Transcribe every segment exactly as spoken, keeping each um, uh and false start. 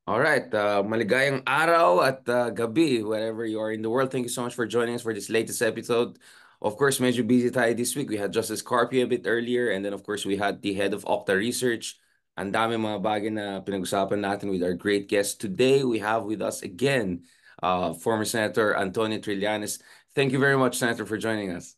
All right, uh, maligayang araw at uh, gabi, wherever you are in the world. Thank you so much for joining us for this latest episode. Of course, medyo busy tayo this week. We had Justice Carpio a bit earlier, and then of course, we had the head of Okta Research. Ang dami mga bagay na pinag-usapan natin with our great guest. Today, we have with us again, uh, former Senator Antonio Trillanes. Thank you very much, Senator, for joining us.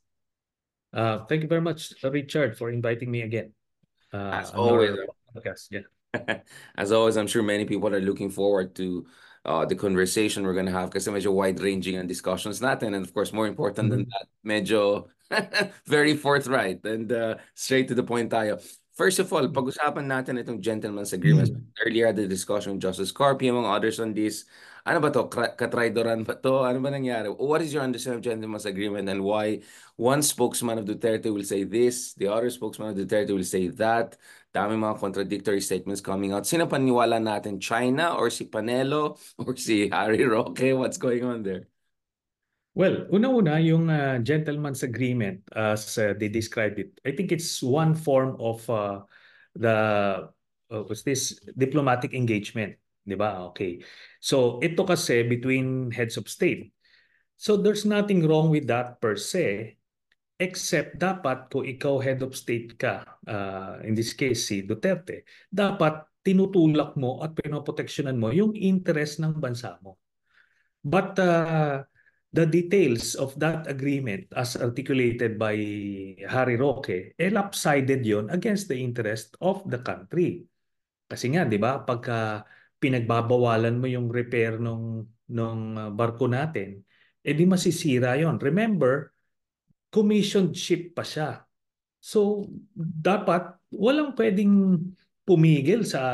Uh, thank you very much, Richard, for inviting me again As uh, on always, our podcast. Yeah. As always, I'm sure many people are looking forward to uh, the conversation we're gonna have kasi medyo wide-ranging ang discussions natin. And of course, more important than Mhm. that, medyo very forthright and uh, straight to the point tayo. First of all, pag-usapan natin itong gentleman's agreement. Earlier, the discussion, Justice Carpi, among others on this. Ano ba to? Kra- Katraidoran ba to? Ano ba nangyari? What is your understanding of gentleman's agreement and why one spokesman of Duterte will say this, the other spokesman of Duterte will say that? Dami mga contradictory statements coming out. Sino paniwala natin? China or si Panelo or si Harry Roque? What's going on there? Well, una-una, yung uh, gentleman's agreement as uh, they described it, I think it's one form of uh, the uh, what's this diplomatic engagement, di ba? Okay. So ito kasi between heads of state. So there's nothing wrong with that per se, except dapat kung ikaw head of state ka, uh, in this case si Duterte, dapat tinutulak mo at pinoproteksyonan mo yung interest ng bansa mo. But uh, the details of that agreement as articulated by Harry Roque, eh lopsided yon against the interest of the country. Kasi nga, di ba, pagka pinagbabawalan mo yung repair nung, nung uh, barko natin, eh di masisira yon. Remember, commissioned ship pa siya. So, dapat walang pwedeng pumigil sa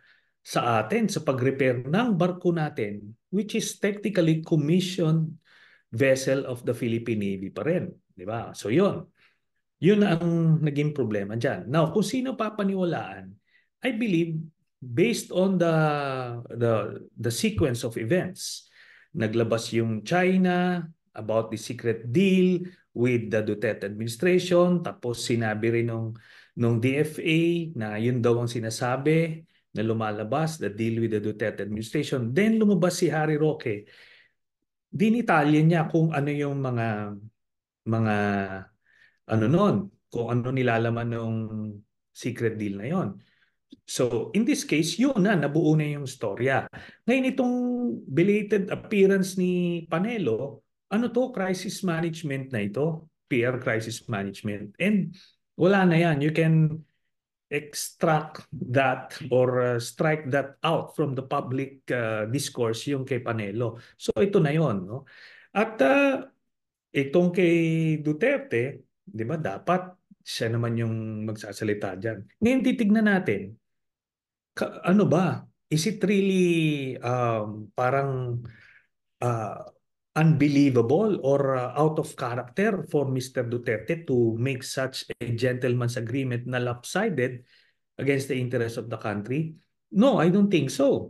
sa atin sa pag-repair ng barko natin, which is technically commissioned vessel of the Philippine Navy pa rin, di ba? So, yun. Yun ang naging problema dyan. Now, kung sino papaniwalaan, I believe based on the the the sequence of events, naglabas yung China about the secret deal with the Duterte administration, tapos sinabi rin nung nung D F A na yun daw ang sinasabi na lumalabas, the deal with the Duterte administration. Then lumabas si Harry Roque. Dinitalya niya kung ano yung mga mga ano nun, kung ano nilalaman ng secret deal na yon. So, in this case, yun na, nabuo na yung storya. Ngayon, itong belated appearance ni Panelo, ano to, crisis management na ito, P R crisis management. And wala na yan. You can extract that or uh, strike that out from the public uh, discourse yung kay Panelo. So, ito na yon, no? At uh, itong kay Duterte, di ba, dapat siya naman yung magsasalita dyan. Ngayon, titignan natin, ka- ano ba? Is it really um, parang uh, unbelievable or uh, out of character for Mister Duterte to make such a gentleman's agreement na lopsided against the interest of the country? No, I don't think so.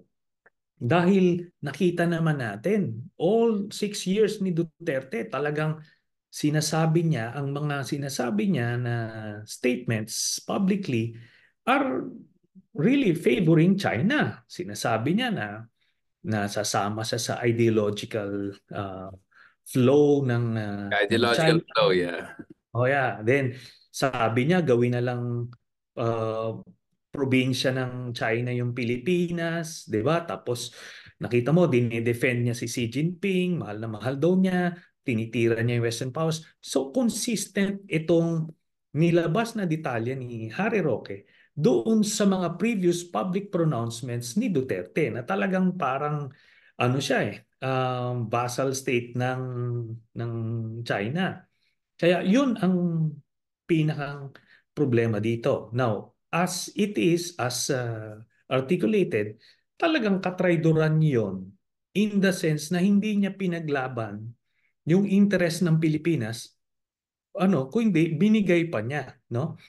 Dahil nakita naman natin, all six years ni Duterte, talagang sinasabi niya, ang mga sinasabi niya na statements publicly are really favoring China. Sinasabi niya na nasasama siya sa ideological uh, flow ng uh, ng Ideological China. flow, yeah. Oh yeah, then sabi niya gawin na lang uh, probinsya ng China yung Pilipinas, 'di ba? Tapos nakita mo dinedefend niya si Xi Jinping, mahal na mahal daw niya, tinitira niya yung Western powers. So consistent itong nilabas na detalye ni Harry Roque doon sa mga previous public pronouncements ni Duterte na talagang parang ano siya eh, um, vassal state ng ng China. Kaya yun ang pinakang problema dito. Now, as it is, as uh, articulated, talagang katrayduran yon in the sense na hindi niya pinaglaban yung interest ng Pilipinas, ano, kung hindi, binigay pa niya, no?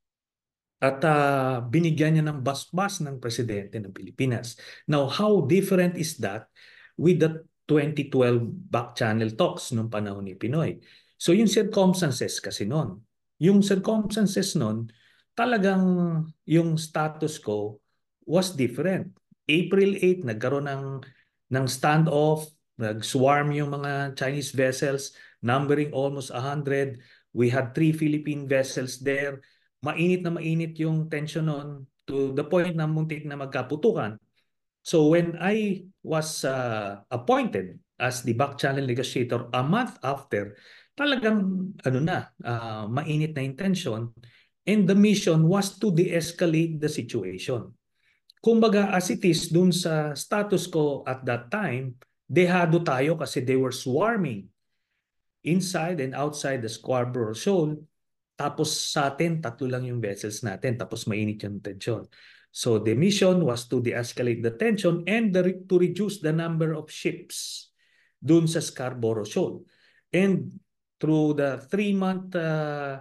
At uh, binigyan niya ng basbas ng presidente ng Pilipinas. Now, how different is that with the twenty twelve back channel talks nung panahon ni Pinoy? So yung circumstances kasi noon, yung circumstances noon, talagang yung status quo was different. April eighth, nagkaroon ng, ng standoff, nag-swarm yung mga Chinese vessels, numbering almost one hundred. We had three Philippine vessels there. Mainit na mainit yung tension noon to the point na muntik na magkaputukan. So when I was uh, appointed as the back channel negotiator a month after, talagang ano na, uh, mainit na intention, and the mission was to de-escalate the situation. Kumbaga, as it is, dun sa status ko at that time, dehado tayo kasi they were swarming inside and outside the Scarborough Shoal. Tapos sa atin, tatlo lang yung vessels natin. Tapos mainit yung tension. So the mission was to de-escalate the tension and the, to reduce the number of ships dun sa Scarborough Shoal. And through the three-month uh,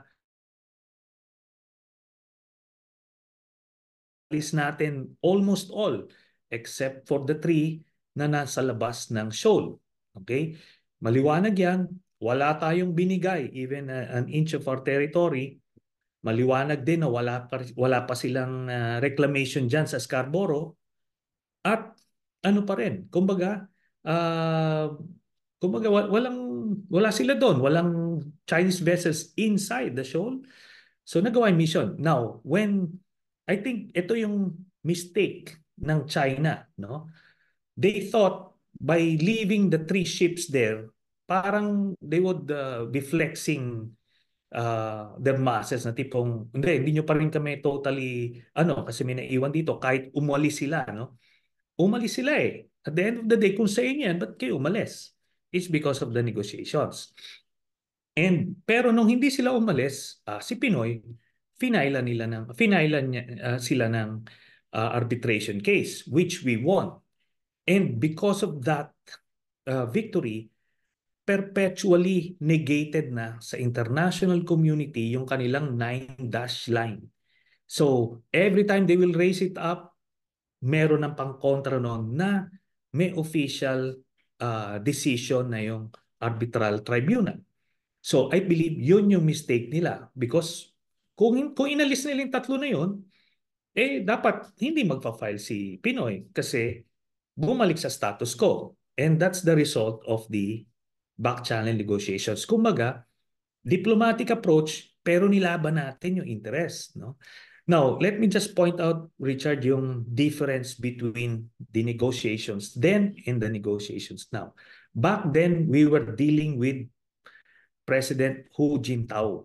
list natin, almost all, except for the three na nasa labas ng shoal. Okay? Maliwanag yan. Wala tayong binigay, even uh, an inch of our territory. Maliwanag din na wala pa, wala pa silang uh, reclamation dyan sa Scarborough. At ano pa rin, kumbaga, uh, kumbaga walang, wala sila doon. Walang Chinese vessels inside the shoal. So nagawa yung mission. Now, when, I think ito yung mistake ng China, no? They thought by leaving the three ships there, parang they would uh, be flexing uh, their masses na tipong, hindi, hindi nyo pa rin kami totally, ano, kasi may naiwan dito, kahit umalis sila, no? Umalis sila eh. At the end of the day, kung sa inyo yan, ba't kayo umalis? It's because of the negotiations. And, pero nung hindi sila umalis, uh, si Pinoy, finailan nila ng, finailan niya, uh, sila ng uh, arbitration case, which we won. And because of that uh, victory, perpetually negated na sa international community yung kanilang nine dash line. So, every time they will raise it up, meron ng pang-kontra noon na may official uh, decision na yung arbitral tribunal. So, I believe yun yung mistake nila because kung, kung inalis nila yung tatlo na yun, eh dapat hindi magpa-file si Pinoy kasi bumalik sa status quo. And that's the result of the back channel negotiations. Kumbaga, diplomatic approach pero nilaban natin yung interest, no? Now, let me just point out, Richard, yung difference between the negotiations then and the negotiations now. Back then, we were dealing with President Hu Jintao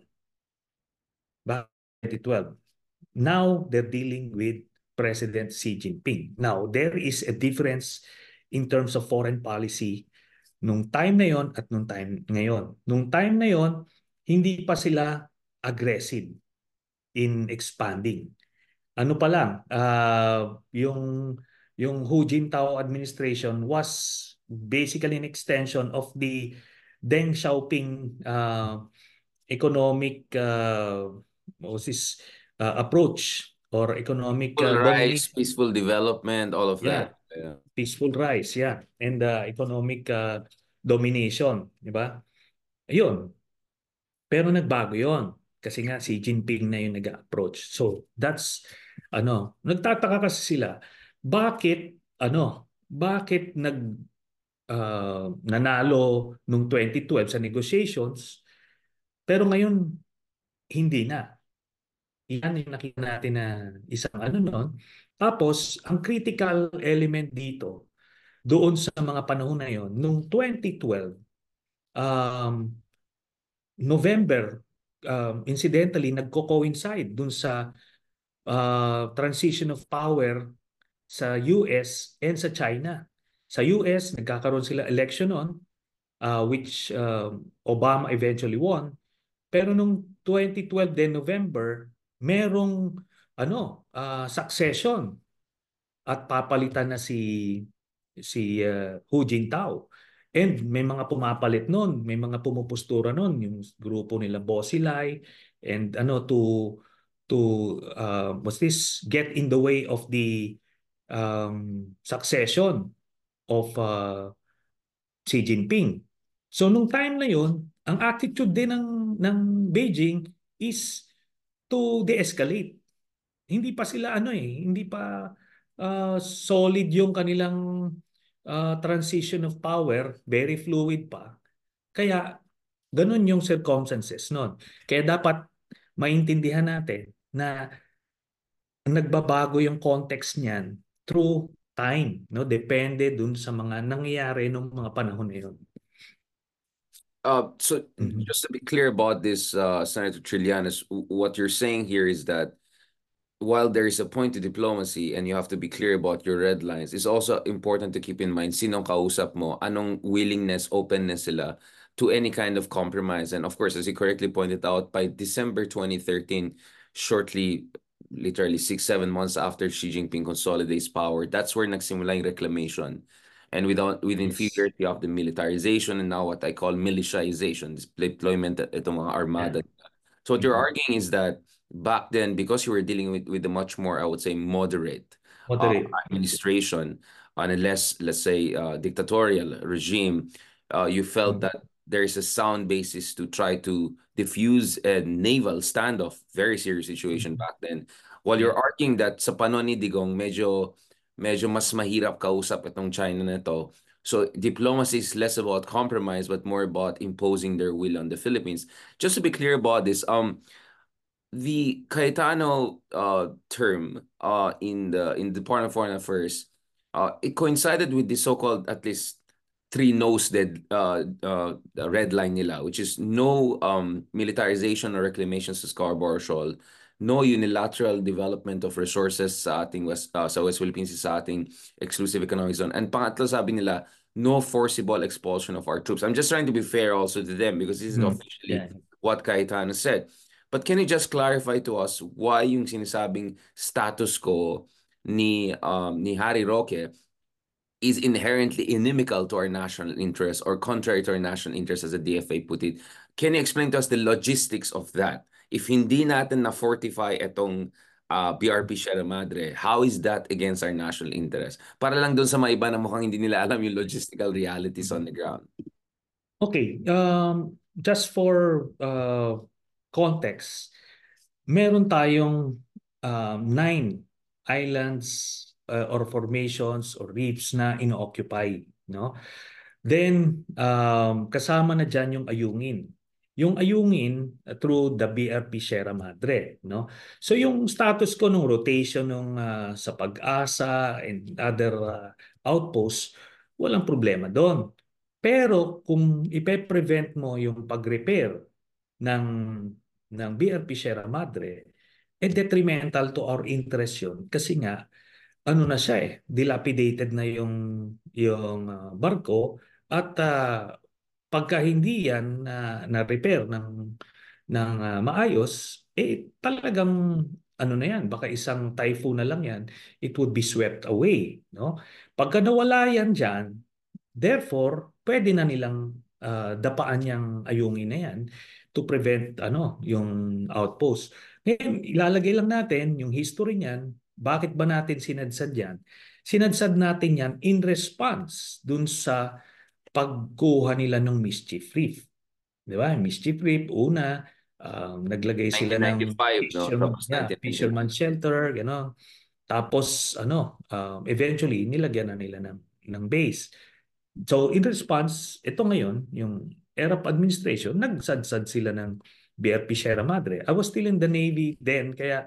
back in twenty twelve. Now, they're dealing with President Xi Jinping. Now, there is a difference in terms of foreign policy nung time na yon at nung time ngayon. Nung time na yon, hindi pa sila aggressive in expanding. Ano pa lang, uh, yung yung Hu Jintao administration was basically an extension of the Deng Xiaoping uh, economic uh, this, uh, approach or economic Full uh, rights, domination. peaceful development, all of Yeah, that. Yeah. peaceful rise, yeah, and uh, economic uh, domination, di ba? Ayun. Pero nagbago 'yon kasi nga si Jinping na yung nag-approach. So that's ano, nagtataka kasi sila bakit ano, bakit nag uh, nanalo nung twenty twelve sa negotiations pero ngayon hindi na. Yan yung nakita natin na isang ano noon. Tapos ang critical element dito doon sa mga panahon na yon nung twenty twelve um November, um, incidentally, nagko-coincide dun sa uh, transition of power sa U S and sa China. Sa U S, nagkakaroon sila election on, uh, which uh, Obama eventually won. Pero nung twenty twelve din November, merong ano, uh, succession at papalitan na si si uh, Hu Jintao. And may mga pumapalit noon, may mga pumupostura noon, yung grupo nila Bosilay and ano to to uh, was this get in the way of the um, succession of uh, Xi Jinping. So nung time na yon, ang attitude din ng ng Beijing is to de-escalate. Hindi pa sila ano eh, hindi pa uh, solid yung kanilang uh, transition of power, very fluid pa. Kaya ganun yung circumstances nun. Kaya dapat maintindihan natin na nagbabago yung context niyan through time, no? Depende dun sa mga nangyayari nung mga panahon na yun. Uh, so Mhm. just to be clear about this, uh, Senator Trillanes, what you're saying here is that while there is a point to diplomacy and you have to be clear about your red lines, it's also important to keep in mind sinong kausap mo, anong willingness, openness sila to any kind of compromise. And of course, as you correctly pointed out, by December twenty thirteen, shortly, literally six, seven months after Xi Jinping consolidates power, that's where nagsimula yung reclamation. And without, within few Yes. years, you have the militarization and now what I call militiazation, this deployment, itong mga armada. Yeah. So what you're Mhm. arguing is that back then, because you were dealing with, with a much more, I would say, moderate uh, Moderate. administration on a less, let's say, uh, dictatorial regime, uh, you felt Mhm. that there is a sound basis to try to diffuse a naval standoff, very serious situation Mhm. back then. While you're Yeah. arguing that sa panahon ni Digong, medyo, medyo mas mahirap kausap itong China na to. So diplomacy is less about compromise, but more about imposing their will on the Philippines. Just to be clear about this, um, the Cayetano uh, term uh, in the in the Department of Foreign Affairs, uh, it coincided with the so-called at least three no's dead uh, uh, red line nila, which is no um, militarization or reclamation sa Scarborough Shoal, no unilateral development of resources sa ating West, uh, sa West Philippines, sa ating exclusive economic zone. And pangatlo, sabi nila, no forcible expulsion of our troops. I'm just trying to be fair also to them because this is Mhm. officially Yeah. what Cayetano said. But can you just clarify to us why yung sinasabing status quo ni um, ni Harry Roque is inherently inimical to our national interest or contrary to our national interest as the D F A put it? Can you explain to us the logistics of that? If hindi natin na-fortify itong uh, B R P Sierra Madre, how is that against our national interest? Para lang doon sa mga iba na mukhang hindi nila alam yung logistical realities on Mhm. the ground. Okay, um, just for uh, context, meron tayong um, nine islands uh, or formations or reefs na ino-occupy, no? Then, um, kasama na dyan yung Ayungin. Yung Ayungin uh, through the B R P Sierra Madre, no? So yung status ko nung rotation nung uh, sa Pag-asa and other uh, outposts, walang problema doon. Pero kung ipe-prevent mo yung pag-repair ng ng B R P Sierra Madre, eh detrimental to our interest yun kasi nga ano na siya eh, dilapidated na yung yung ah, barko at ah, pagka hindi yan na na-repair ng ng ah, maayos, eh talagang ano na yan, baka isang typhoon na lang yan, it would be swept away, no? Pagka nawala yan diyan, therefore, pwede na nilang ah, dapaan yung ayungin na yan to prevent ano yung outpost. Ngayon, ilalagay lang natin yung history niyan. Bakit ba natin sinadsad yan? Sinadsad natin yan in response dun sa pagkuha nila ng mischief reef. Di ba? Mischief reef, una, um, naglagay sila ng nineteen ninety-five, no? fisherman, Tapos yeah, fisherman nineteen ninety-nine. shelter, gano'n. Tapos ano, um, eventually nilagyan na nila ng ng base. So in response, ito ngayon, yung era of administration, nagsadsad sila ng B R P Sierra Madre. I was still in the Navy then, kaya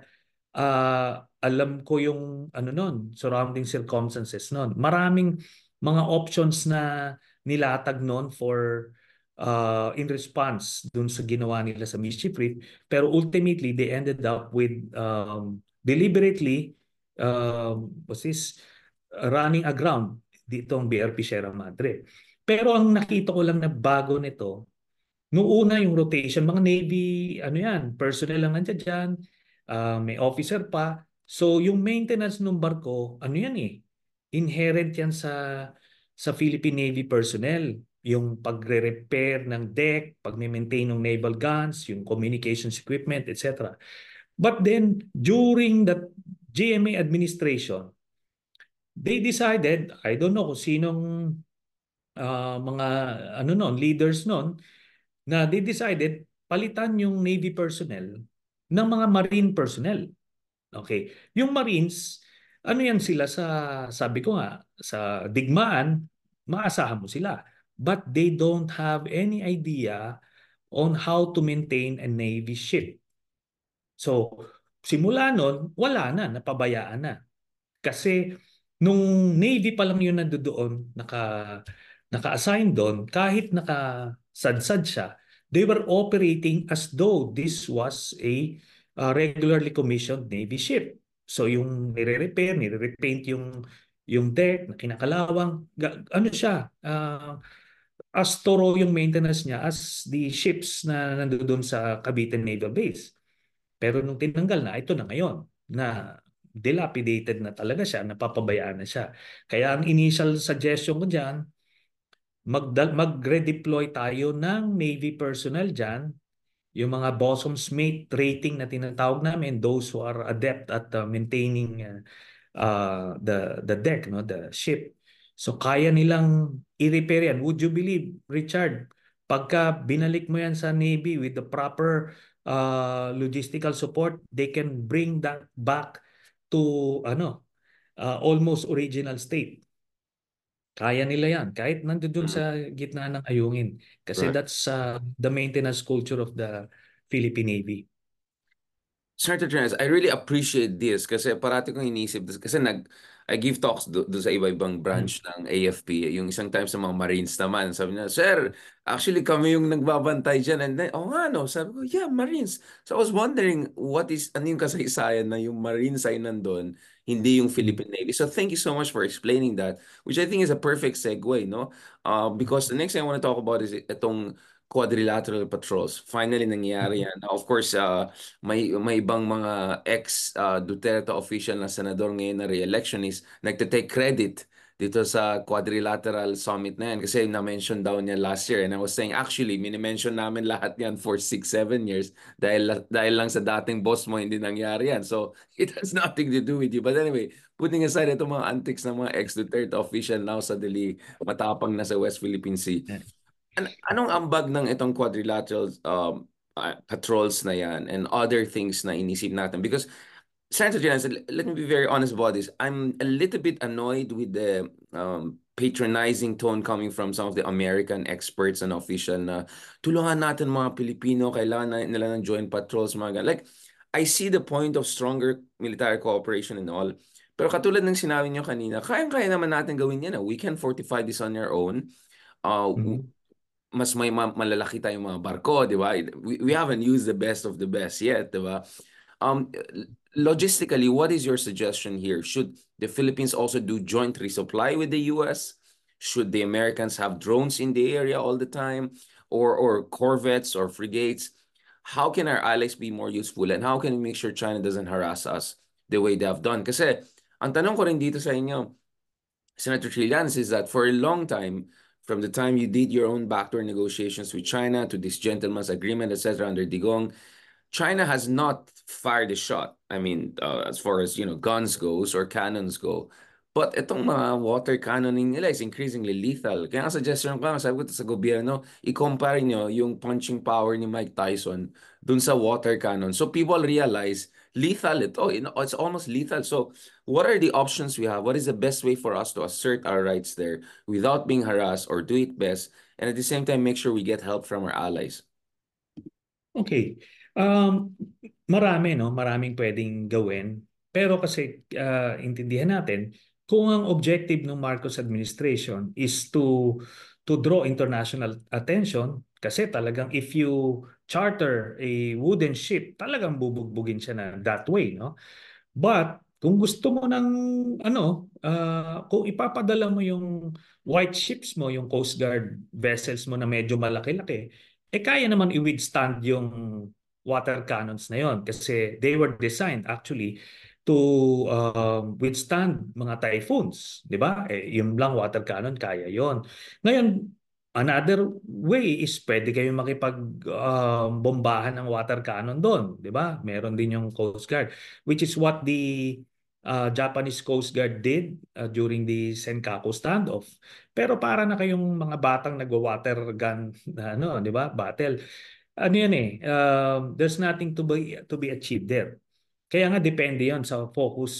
ah, alam ko yung ano nun, surrounding circumstances nun. Maraming mga options na nilatag nun for uh, in response dun sa ginawa nila sa mischief reef. Pero ultimately, they ended up with um, deliberately um, was this running aground ditong B R P Sierra Madre. Pero ang nakita ko lang na bago nito, noong una yung rotation, mga Navy, ano yan, personnel lang nandiyan dyan, ah, may officer pa. So yung maintenance ng barko, ano yan eh, inherent yan sa sa Philippine Navy personnel. Yung pagre-repair ng deck, pag-maintain ng naval guns, yung communications equipment, et cetera. But then, during the G M A administration, they decided, I don't know kung sinong ah, mga ano non, leaders non, na they decided palitan yung Navy personnel ng mga Marine personnel. Okay. Yung Marines, ano yan sila sa, sabi ko nga, sa digmaan, maasahan mo sila. But they don't have any idea on how to maintain a Navy ship. So, simula nun, wala na, napabayaan na. Kasi nung Navy pa lang yun nandoon, naka, naka-assign doon, kahit nakasadsad siya, they were operating as though this was a uh, regularly commissioned Navy ship. So yung nire-repair, nire-repaint yung yung deck na kinakalawang, ga- ano siya, uh, as thorough yung maintenance niya as the ships na nandoon sa Cavite Naval Base. Pero nung tinanggal na, ito na ngayon, na dilapidated na talaga siya, napapabayaan na siya. Kaya ang initial suggestion ko dyan, mag mag-redeploy tayo ng Navy personnel dyan, yung mga bosun's mate rating na tinatawag namin, those who are adept at uh, maintaining uh, uh, the the deck, no, the ship. So kaya nilang i-repair yan. Would you believe, Richard, pagka binalik mo yan sa Navy with the proper uh, logistical support, they can bring that back to ano, uh, almost original state. Kaya nila yan kahit nandoon Mm. sa gitna ng ayungin kasi Right. that's uh, the maintenance culture of the Philippine Navy. Senator Trinas, I really appreciate this kasi parati kong iniisip this kasi nag I give talks do, do sa iba-ibang Mm. branch ng A F P. Yung isang time sa mga Marines naman, sabi niya, Sir, actually kami yung nagbabantay dyan. And then, oh nga no, sabi ko, yeah, Marines. So I was wondering, what is, ano yung kasaysayan na yung Marines ay nandun, hindi yung Mm. Philippine Navy. So thank you so much for explaining that, which I think is a perfect segue, no? Uh, because the next thing I want to talk about is itong quadrilateral patrols. Finally, nangyari yan. Now, of course, uh, may may ibang mga ex uh, Duterte official na senador ngayon na re-election is nagte-take credit dito sa quadrilateral summit na yan kasi na-mention daw niya last year and I was saying actually mini-mention namin lahat yan for six seven years dahil dahil lang sa dating boss mo hindi nangyari yan, so it has nothing to do with you. But anyway, putting aside itong mga antics ng mga ex-Duterte official now suddenly matapang na sa West Philippine Sea. An- anong ambag ng itong quadrilateral um, uh, patrols na yan and other things na inisip natin? Because, Senator Ginas, let me be very honest about this. I'm a little bit annoyed with the um, patronizing tone coming from some of the American experts and official na tulungan natin mga Pilipino, kailangan na, nila ng joint patrols, mga ganun. Like, I see the point of stronger military cooperation and all. Pero katulad ng sinabi niyo kanina, kayang-kaya naman natin gawin yan. We can fortify this on our own. Uh, Mm. mas may ma- malalaki tayong mga barko, di ba? We, we haven't used the best of the best yet, di ba? Um, logistically, what is your suggestion here? Should the Philippines also do joint resupply with the U S? Should the Americans have drones in the area all the time? Or, or corvettes or frigates? How can our allies be more useful? And how can we make sure China doesn't harass us the way they have done? Kasi, ang tanong ko rin dito sa inyo, Senator Trillanes, is that for a long time, from the time you did your own backdoor negotiations with China to this gentleman's agreement, et cetera, under Digong, China has not fired a shot. I mean, uh, as far as you know, guns goes or cannons go. But itong mga water cannoning nila is increasingly lethal. Kaya ang suggestion ko, sabi ko sa gobyerno, i-compare nyo yung punching power ni Mike Tyson dun sa water cannon. So people realize lethal ito. You know, it's almost lethal. So what are the options we have? What is the best way for us to assert our rights there without being harassed or do it best? And at the same time, make sure we get help from our allies. Okay. Um, marami, no? Maraming pwedeng gawin. Pero kasi uh, intindihan natin, kung ang objective ng Marcos administration is to to draw international attention, kasi talagang if you charter a wooden ship, talagang bubugbugin siya na that way, no? But kung gusto mo ng ano, ah, kung ipapadala mo yung white ships mo, yung Coast Guard vessels mo na medyo malaki-laki, eh kaya naman i-withstand yung water cannons na yon kasi they were designed actually to um, withstand mga typhoons, di ba? Eh, yung lang water cannon kaya yon. Ngayon, another way is pwede kayong makipag um, bombahan ng water cannon doon, di ba? Meron din yung Coast Guard, which is what the uh, Japanese Coast Guard did uh, during the Senkaku standoff. Pero para na kayong mga batang nagwa-water gun na ano, 'di ba? Battle. Ano 'yan eh, um, there's nothing to be to be achieved there. Kaya nga depende 'yon sa focus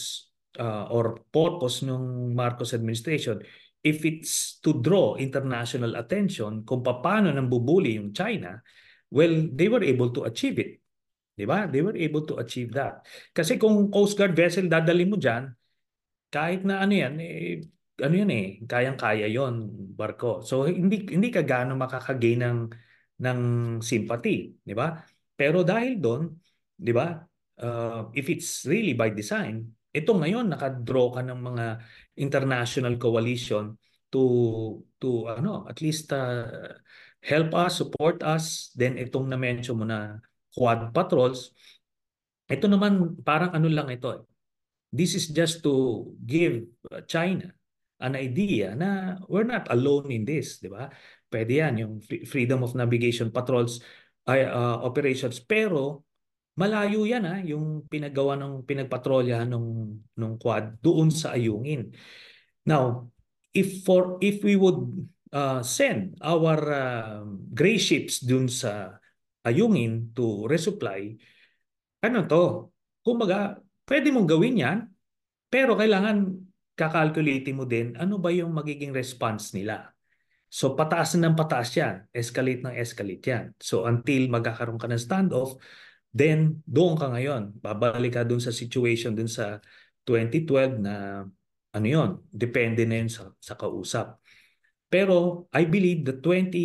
uh, or purpose ng Marcos administration, if it's to draw international attention kung paano nang bubuli yung China, well, they were able to achieve it. Di ba? They were able to achieve that. Kasi kung Coast Guard vessel dadali mo dyan, kahit na ano yan, eh, ano yan eh, kayang-kaya yon barko. So hindi hindi ka gaano makakagain ng ng sympathy, di ba? Pero dahil doon, di ba? Uh, if it's really by design, ito ngayon nakadraw ka ng mga international coalition to to ano, at least uh, help us, support us. Then itong na-mention mo na quad patrols, ito naman parang ano lang ito eh. This is just to give uh, China an idea na we're not alone in this, di ba? Pwede yan, yung freedom of navigation patrols ay uh, operations, pero malayo yan ha, yung pinagawa ng pinagpatrolya nung nung quad doon sa Ayungin. Now, if for if we would uh, send our uh, gray ships dun sa Ayungin to resupply, ano to? Kumbaga, pwede mong gawin yan, pero kailangan kakalkulate mo din ano ba yung magiging response nila. So pataas na ng pataas yan, escalate ng escalate yan. So until magkakaroon ka ng standoff, then doon ka ngayon. Babalik ka doon sa situation doon sa twenty twelve na ano yon, depende na yun sa, sa kausap. Pero I believe the twenty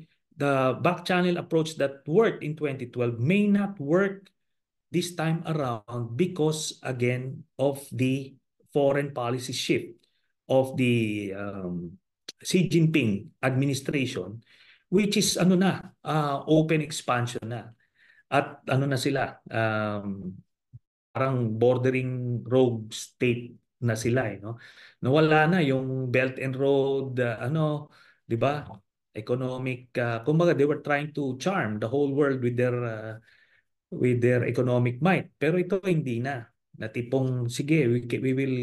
the back channel approach that worked in twenty twelve may not work this time around because again of the foreign policy shift of the um, Xi Jinping administration, which is ano na uh, open expansion na, at ano na sila, um, parang bordering rogue state na sila eh, no? Nawala na yung Belt and Road uh, ano, 'di ba? Economic uh, kumbaga they were trying to charm the whole world with their uh, with their economic might. Pero ito hindi na. Na tipong, sige, we, we will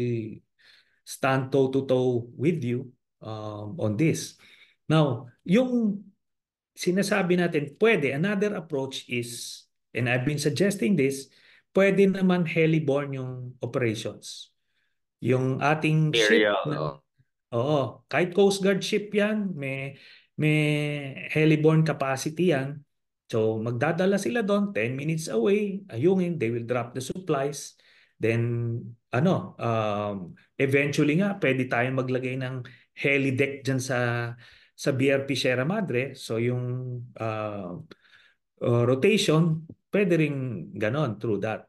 stand toe-to-toe with you um, on this. Now, yung sinasabi natin, pwede, another approach is, and I've been suggesting this, pwede naman heliborne yung operations. Yung ating ship Aerial, na oh. Oo, kahit Coast Guard ship yan, may may heliborne capacity yan. So magdadala sila doon, ten minutes away, ayungin, they will drop the supplies. Then ano, um, eventually nga pwede tayong maglagay ng heli deck diyan sa sa B R P Sierra Madre. So yung uh, uh, rotation, pwede ring ganon through that.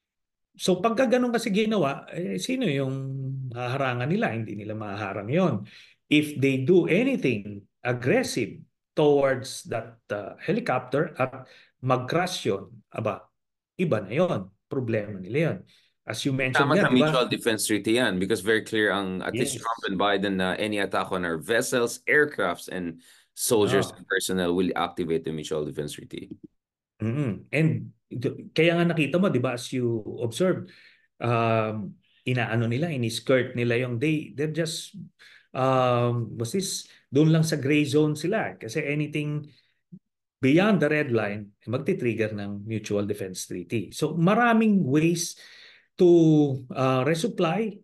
So pagka ganun kasi ginawa, eh, sino yung haharangan nila? Hindi nila mahaharang yon. If they do anything aggressive towards that uh, helicopter at mag-crash yun, aba, iba na yon. Problema nila yon. As you mentioned Tama nga, sa di ba? mutual defense treaty yan because very clear ang at least Trump Yes. and Biden na any attack on our vessels, aircrafts, and soldiers Oh. and personnel will activate the mutual defense treaty. Mm-hmm. And kaya nga nakita mo, di ba, as you observe, um, inaano nila, ini-skirt nila yung they, they're just, um, was this, doon lang sa gray zone sila. Kasi anything beyond the red line, magti-trigger ng mutual defense treaty. So maraming ways to uh, resupply.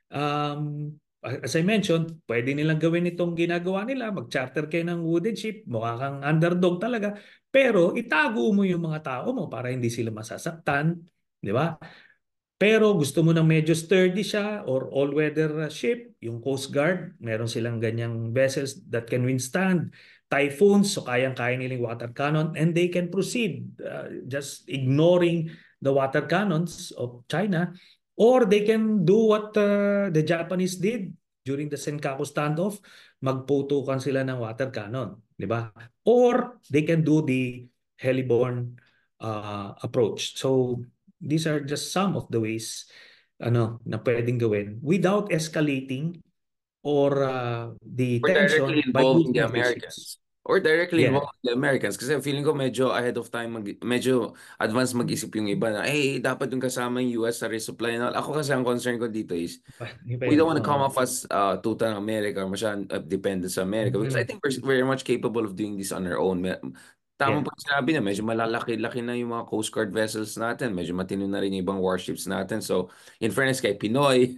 Um, as I mentioned, pwede nilang gawin itong ginagawa nila, mag-charter kayo ng wooden ship, mukha kang underdog talaga, pero itago mo yung mga tao mo para hindi sila masasaktan, di ba? Pero gusto mo ng medyo sturdy siya or all-weather ship, yung Coast Guard, meron silang ganyang vessels that can withstand typhoons, so kayang-kaya nilang water cannon, and they can proceed uh, just ignoring the water cannons of China, or they can do what uh, the Japanese did during the Senkaku standoff, magputukan sila ng water cannon, di ba? Or they can do the heliborne uh, approach. So these are just some of the ways ano na pwedeng gawin without escalating or uh, the Or directly tension by involving the using gray ships. Americans. Or directly Yeah. involving the Americans. Kasi feeling ko medyo ahead of time, mag, medyo advance mag-isip yung iba na, hey, dapat yung kasama yung U S sa resupply na. Ako kasi ang concern ko dito is, Iba we yun. don't want to come Oo. off as uh, tuta ng America or masyadong uh, dependent sa America. Because I Mhm. think we're very much capable of doing this on our own. tama Yeah. po yung sinabi niya, medyo malalaki-laki na yung mga Coast Guard vessels natin. Medyo matino na rin yung ibang warships natin. So, in fairness kay Pinoy,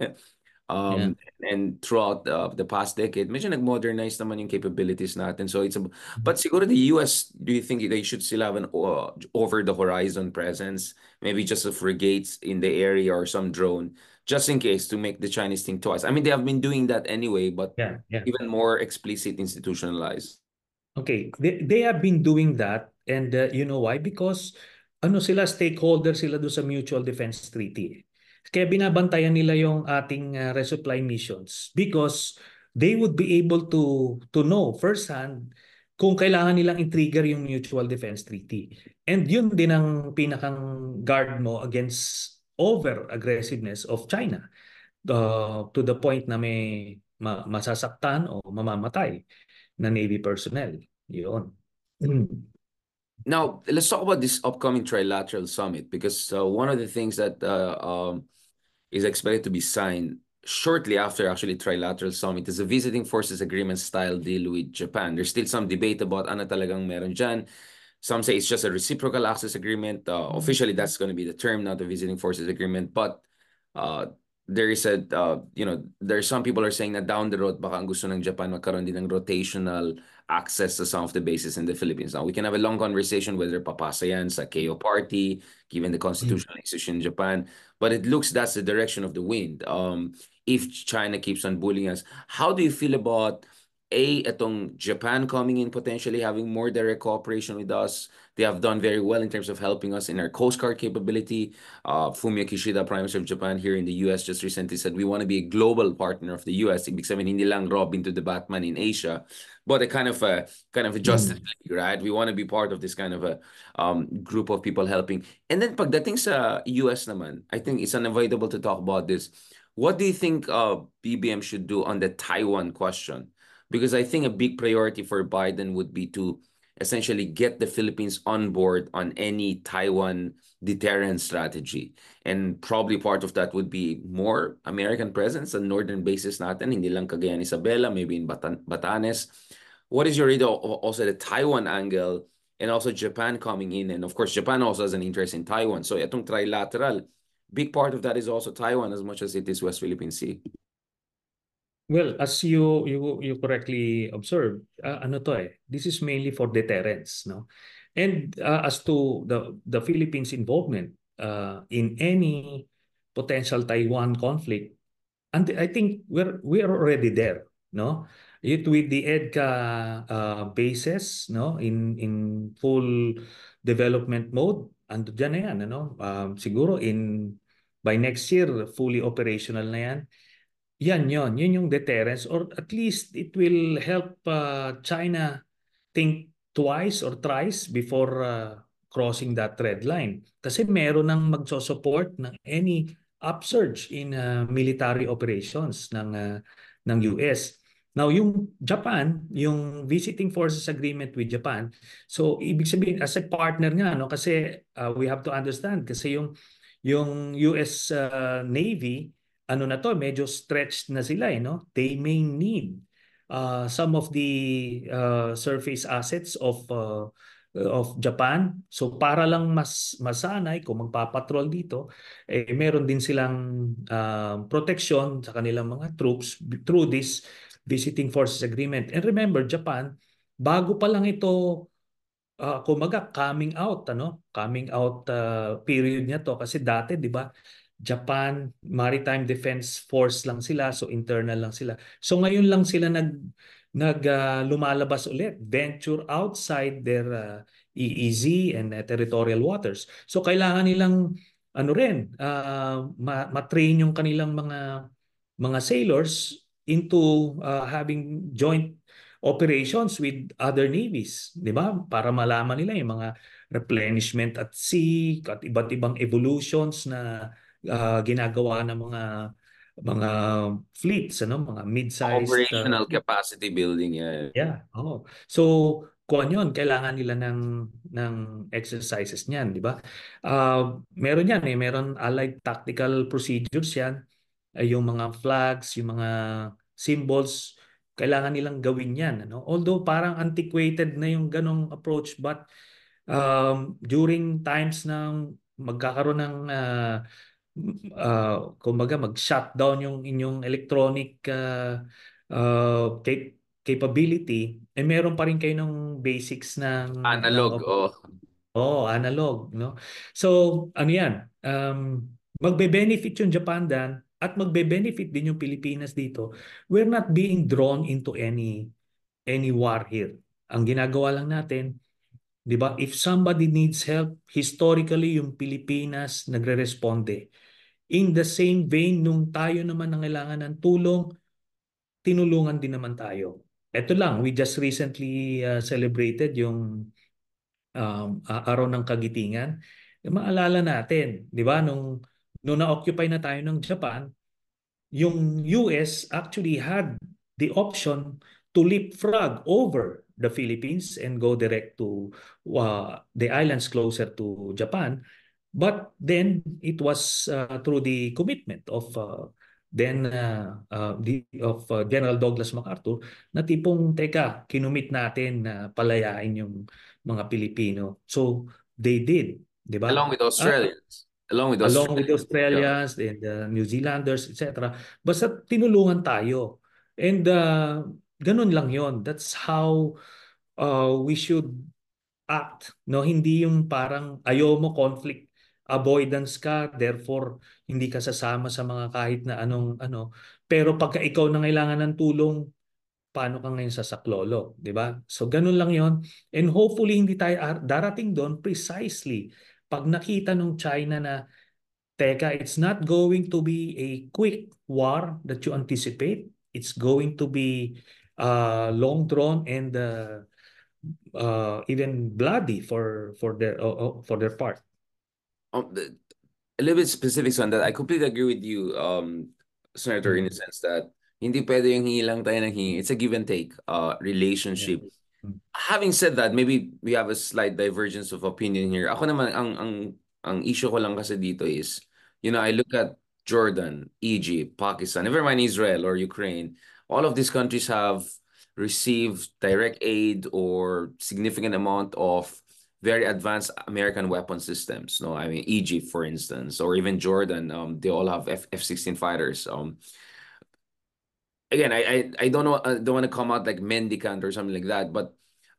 Yeah. um, and throughout uh, the past decade, medyo nag-modernize naman yung capabilities natin. So, it's a, but siguro the U S, do you think they should still have an uh, over-the-horizon presence? Maybe just a frigates in the area or some drone, just in case to make the Chinese think twice. I mean, they have been doing that anyway, but Yeah. Yeah. even more explicit, institutionalized. Okay, they, they have been doing that, and uh, you know why? Because ano sila, stakeholder sila do sa Mutual Defense Treaty. Kaya binabantayan nila yung ating uh, resupply missions because they would be able to to know firsthand kung kailangan nilang i-trigger yung Mutual Defense Treaty. And yun din ang pinakang guard mo against over aggressiveness of China, uh, to the point na may ma- masasaktan o mamamatay na Navy personnel. Yun. Mm. Now, let's talk about this upcoming trilateral summit because uh, one of the things that uh, um, is expected to be signed shortly after actually trilateral summit is a visiting forces agreement style deal with Japan. There's still some debate about ano talagang meron dyan. Some say it's just a reciprocal access agreement. Uh, officially, that's going to be the term, not the visiting forces agreement. But uh, there is a, uh, you know, there's some people are saying that down the road, baka ang gusto ng Japan magkaroon din ng rotational access to some of the bases in the Philippines. Now, we can have a long conversation whether papasa yan sa K O party, given the Mm. constitutional institution in Japan. But it looks that's the direction of the wind. Um, if China keeps on bullying us, how do you feel about A, itong Japan coming in potentially having more direct cooperation with us? They have done very well in terms of helping us in our Coast Guard capability. Uh, Fumio Kishida, Prime Minister of Japan here in the U S, just recently said we want to be a global partner of the U S. Ibig sabihin, hindi lang Robin to the Batman in Asia, but a kind of a kind of a Justice Mm. League, right? We want to be part of this kind of a um, group of people helping. And then pagdating sa U S naman, I think it's unavoidable to talk about this. What do you think uh, B B M should do on the Taiwan question? Because I think a big priority for Biden would be to essentially get the Philippines on board on any Taiwan deterrence strategy. And probably part of that would be more American presence on northern bases natin, hindi lang Cagayan Isabela, maybe in Batan Batanes. What is your read of also the Taiwan angle and also Japan coming in? And of course, Japan also has an interest in Taiwan. So itong trilateral, big part of that is also Taiwan as much as it is West Philippine Sea. Well, as you you you correctly observed, uh, ano to eh, this is mainly for deterrence, no? And uh, as to the the Philippines' involvement uh, in any potential Taiwan conflict, and I think we're we're already there, no? It with the EDCA uh, bases, no, in in full development mode, ando dyan na yan, ano? Um, siguro in by next year fully operational na yan. Yan yon, yun yung deterrence, or at least it will help uh, China think twice or thrice before uh, crossing that red line. Kasi meron nang magso-support ng any upsurge in uh, military operations ng uh, ng U S. Now, yung Japan, yung visiting forces agreement with Japan, so ibig sabihin as a partner nga, no, kasi uh, we have to understand kasi yung yung U S uh, Navy, ano na to, medyo stretched na sila, eh, no? They may need uh, some of the uh, surface assets of uh, of Japan. So para lang mas masanay kung magpapatrol dito, eh meron din silang uh, protection sa kanilang mga troops through this visiting forces agreement. And remember, Japan, bago pa lang ito uh, kumaga coming out, ano, coming out uh, period niya to, kasi dati 'di ba, Japan Maritime Defense Force lang sila, so internal lang sila. So ngayon lang sila nag nag uh, lumalabas ulit, venture outside their uh, E E Z and uh, territorial waters. So kailangan nilang ano rin, uh, ma- matrain yung kanilang mga mga sailors into uh, having joint operations with other navies, 'di ba? Para malaman nila yung mga replenishment at sea at iba't ibang evolutions na uh, ginagawa ng mga mga fleets, ano, mga mid-sized uh, Operational fleet. capacity building, yeah. Yeah, oh. So, kung ano yun, kailangan nila ng ng exercises niyan, di ba? Uh, meron yan eh, meron allied tactical procedures yan, ay yung mga flags, yung mga symbols, kailangan nilang gawin yan, ano? Although parang antiquated na yung ganong approach, but um, during times ng magkakaroon ng uh, uh, kumbaga mag-shutdown yung inyong electronic uh, uh, cap- capability, eh meron pa rin kayo ng basics ng ng Analog, oh. oh, analog, no? So, ano yan? Um, magbe-benefit yung Japan dan at magbe-benefit din yung Pilipinas dito. We're not being drawn into any any war here. Ang ginagawa lang natin, 'di ba? If somebody needs help, historically yung Pilipinas nagre-responde. In the same vein, nung tayo naman nangailangan ng tulong, tinulungan din naman tayo. Ito lang, we just recently uh, celebrated yung um, a- araw ng Kagitingan. Eh, maalala natin, 'di ba, nung nung na-occupy na tayo ng Japan, yung U S actually had the option to leapfrog over the Philippines and go direct to uh, the islands closer to Japan. But then it was uh, through the commitment of uh, then uh, uh, the, of uh, General Douglas MacArthur na tipong teka, kinumit natin na palayain yung mga Pilipino. So they did, 'di ba? Along with At Australians. Along with along with the Australians. Yeah. Australians and the New Zealanders, et cetera. Basta tinulungan tayo. And uh, ganun lang yon. That's how uh, we should act. No? Hindi yung parang ayaw mo conflict avoidance ka, therefore hindi ka sasama sa mga kahit na anong ano. Pero pagka ikaw nangailangan ng tulong, paano ka ngayon sa saklolo, di ba? So ganun lang yon. And hopefully hindi tayo ar- darating doon precisely pag nakita nung China na teka, it's not going to be a quick war that you anticipate. It's going to be uh, long drawn and uh, uh, even bloody for for their uh, uh, for their part. Um, the- a little bit specifics on that. I completely agree with you, um, Senator, in the Mm. sense that hindi pwede yung hingi lang tayo ng hingi. It's a give and take uh, Yeah. relationship. Mm. Having said that, maybe we have a slight divergence of opinion here. Ako naman, ang, ang, ang issue ko lang kasi dito is, you know, I look at Jordan, Egypt, Pakistan, never mind Israel or Ukraine. All of these countries have received direct aid or significant amount of very advanced American weapon systems. No, I mean Egypt, for instance, or even Jordan. Um, they all have F F sixteen fighters. Um, again, I I, I don't know. I don't want to come out like mendicant or something like that. But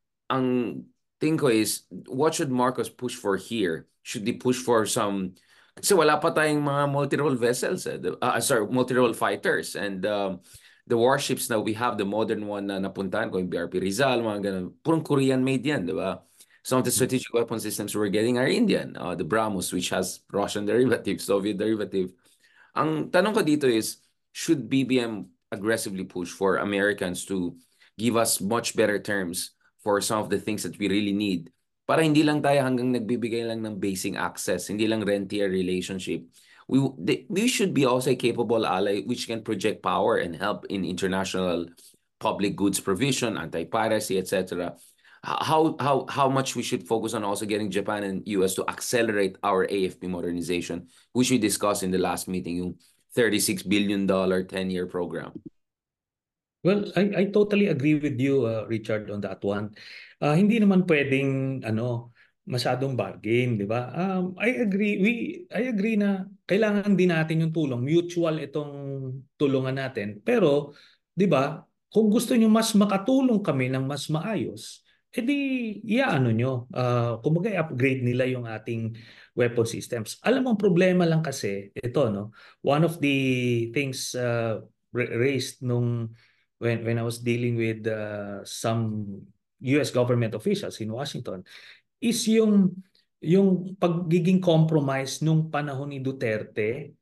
ang thing ko is, what should Marcos push for here? Should they push for some? Kasi wala pa tayong mga multi-role vessels. Eh. The- Uh, sorry, multi-role fighters. And um, the warships na we have, the modern one na napuntahan ko, yung B R P Rizal, mga ganun, purong Korean made yan, di ba? Some of the strategic weapon systems we're getting are Indian. Uh, the BrahMos, which has Russian derivative, Soviet derivative. Ang tanong ko dito is, should B B M aggressively push for Americans to give us much better terms for some of the things that we really need? Para hindi lang tayo hanggang nagbibigay lang ng basic access, hindi lang rentier relationship. We, they, we should be also a capable ally which can project power and help in international public goods provision, anti-piracy, et cetera. How how how much we should focus on also getting Japan and U S to accelerate our A F P modernization, which we discussed in the last meeting, yung thirty-six billion dollar ten-year program. Well, I, I totally agree with you, uh, Richard, on that one. Uh, hindi naman pwedeng ano, masyadong bargain, di ba? Um, I agree, we I agree na kailangan din natin yung tulong, mutual itong tulungan natin. Pero, di ba, kung gusto niyo mas makatulong kami ng mas maayos, edi iaano nyo, uh, kumbaga i-upgrade nila yung ating weapon systems. Alam mo, ang problema lang kasi, ito, no? One of the things uh, ra- raised nung when when I was dealing with uh, some U S government officials in Washington is yung yung pagiging compromise nung panahon ni Duterte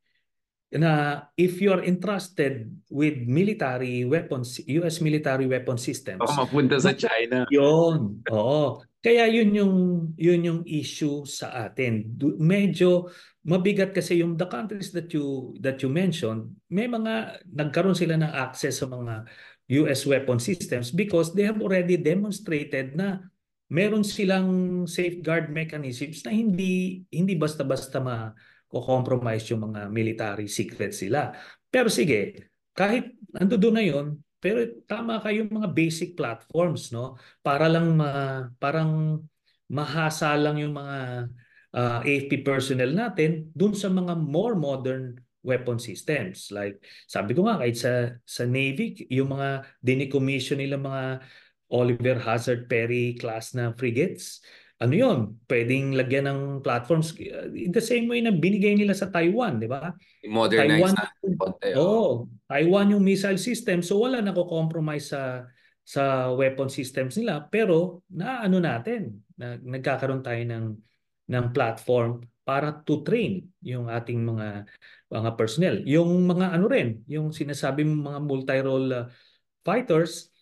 na if you're entrusted with military weapons, U S military weapon Baka systems, mapunta sa China. yun, oo. Kaya yun yung yun yung issue sa atin. Du- Medyo mabigat kasi yung the countries that you that you mentioned, may mga nagkaroon sila ng access sa mga U S weapon systems because they have already demonstrated na meron silang safeguard mechanisms na hindi hindi basta-basta ma-compromise yung mga military secrets sila. Pero sige, kahit ando doon na yun, pero tama kayong mga basic platforms, no? Para lang ma, parang mahasa lang yung mga uh, A F P personnel natin dun sa mga more modern weapon systems. Like sabi ko nga kahit sa sa Navy, yung mga dinicommission nila mga Oliver Hazard Perry class na frigates, ano yun, pwedeng lagyan ng platforms uh, in the same way na binigay nila sa Taiwan, di ba? Modernize Taiwan, natin konti, oh. oh, Taiwan yung missile system, so wala nako-compromise sa sa weapon systems nila, pero naano natin, na, nagkakaroon tayo ng ng platform para to train yung ating mga mga personnel. Yung mga ano rin, yung sinasabi mong mga multi-role uh, fighters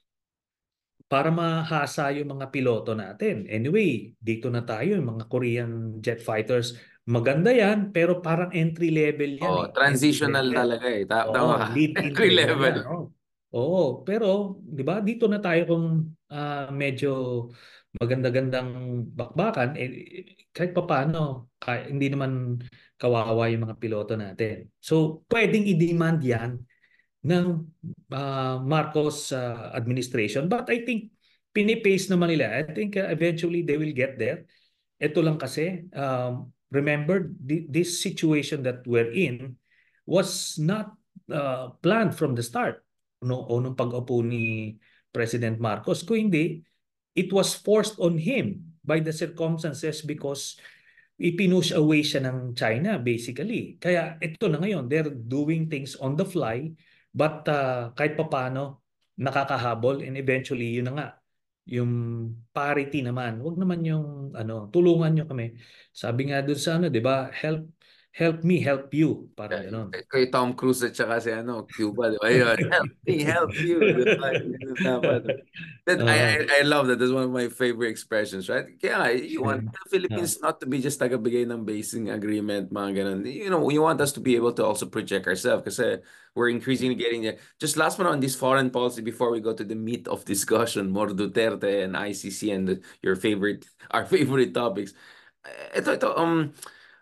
para mahasa yung mga piloto natin. Anyway, dito na tayo, yung mga Korean jet fighters. Maganda yan, pero parang entry level yan Oh, eh. Entry transitional level. talaga eh. Ta- tama Oo, ka. lead-in Entry pa lang level. yan. Oh. Oo, pero 'di ba dito na tayo kung ah, medyo maganda-gandang bakbakan eh kahit papaano kah- hindi naman kawawa yung mga piloto natin. So, pwedeng i-demand 'yan ng ah, Marcos ah, administration. But I think pinipace naman nila. I think ah, eventually they will get there. Ito lang kasi, um, remember, thi- this situation that we're in was not uh, planned from the start. No, o nung pag-upo ni President Marcos. Kung hindi, it was forced on him by the circumstances because ipinush away siya ng China basically. Kaya ito na ngayon, they're doing things on the fly but uh, kahit papaano nakakahabol and eventually yun na nga yung parity naman. Wag naman yung ano, tulungan nyo kami. Sabi nga doon sa ano, 'di ba? Help help me help you, parang Yeah, ganoon. kay Tom Cruise at saka si ano, Cuba, di ba? Yun, help me, help you. Di ba? Yun yung dapat. That, I, I, Oo. I love that. That's one of my favorite expressions, right? Kaya nga, you want the Ah. Philippines not to be just tagabigay ng basing agreement, mga ganun. You know, you want us to be able to also project ourselves kasi we're increasingly getting there. Just last one on this foreign policy before we go to the meat of discussion, more Duterte and I C C and the, your favorite, our favorite topics. Ito, ito, um,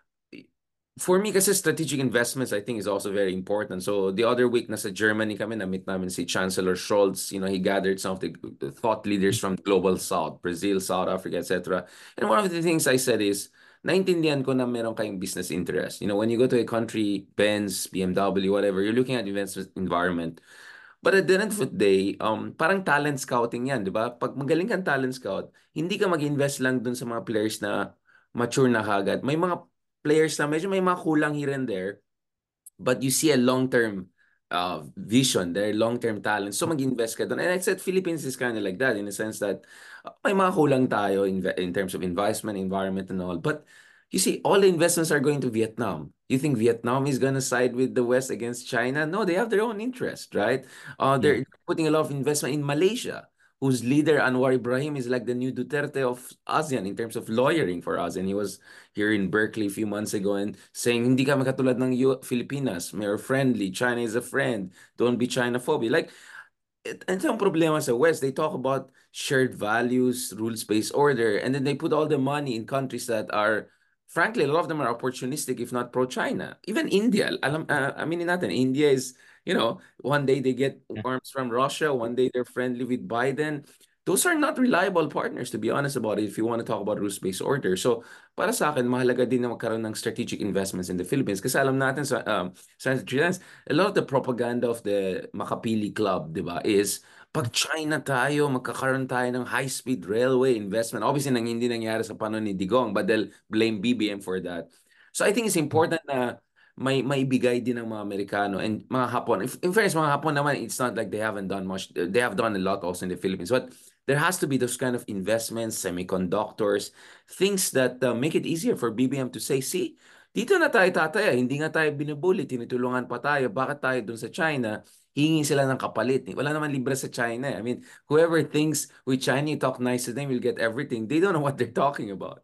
for me kasi strategic investments I think is also very important. So the other week nasa Germany kami, na-meet namin si Chancellor Scholz. You know, he gathered some of the thought leaders from Global South, Brazil, South Africa, et cetera. And one of the things I said is, naintindihan ko na meron kayong business interest. You know, when you go to a country, Benz, B M W, whatever, you're looking at investment environment. But at the end of the day, um, parang talent scouting yan, di ba? Pag magaling kang talent scout, hindi ka mag-invest lang dun sa mga players na mature na kagad. May mga players na medyo may mga kulang here and there, but you see a long-term uh, vision, their long-term talent. So mag-invest ka doon. And I said Philippines is kind of like that in the sense that uh, may mga kulang tayo in, in terms of investment, environment, and all. But you see, all the investments are going to Vietnam. You think Vietnam is going to side with the West against China? No, they have their own interest, right? Uh, Yeah. they're putting a lot of investment in Malaysia, whose leader, Anwar Ibrahim, is like the new Duterte of ASEAN in terms of lawyering for us. And he was here in Berkeley a few months ago and saying, hindi kami katulad ng U- Filipinas. We're friendly. China is a friend. Don't be China-phobic. Like, it, and some problema sa West, they talk about shared values, rules-based order, and then they put all the money in countries that are, frankly, a lot of them are opportunistic, if not pro-China. Even India, alam, uh, aminin natin, India is, you know, one day they get arms from Russia, one day they're friendly with Biden. Those are not reliable partners, to be honest about it, if you want to talk about rules-based order. So, para sa akin, mahalaga din na magkaroon ng strategic investments in the Philippines. Kasi alam natin sa, um, sa a lot of the propaganda of the Makapili Club, di ba, is pag China tayo, magkakaroon tayo ng high-speed railway investment. Obviously, nang hindi nangyari sa panahon ni Digong, but they'll blame B B M for that. So I think it's important na may maibigay din ng mga Amerikano and mga Hapon. If, in fairness, mga Hapon naman, it's not like they haven't done much. They have done a lot also in the Philippines. But there has to be those kind of investments, semiconductors, things that uh, make it easier for B B M to say, see, dito na tayo tataya, hindi nga tayo binubuli, tinutulungan pa tayo. Bakit tayo dun sa China, hingi sila ng kapalit. Wala naman libre sa China. I mean, whoever thinks with China, you talk nice to them, will get everything. They don't know what they're talking about.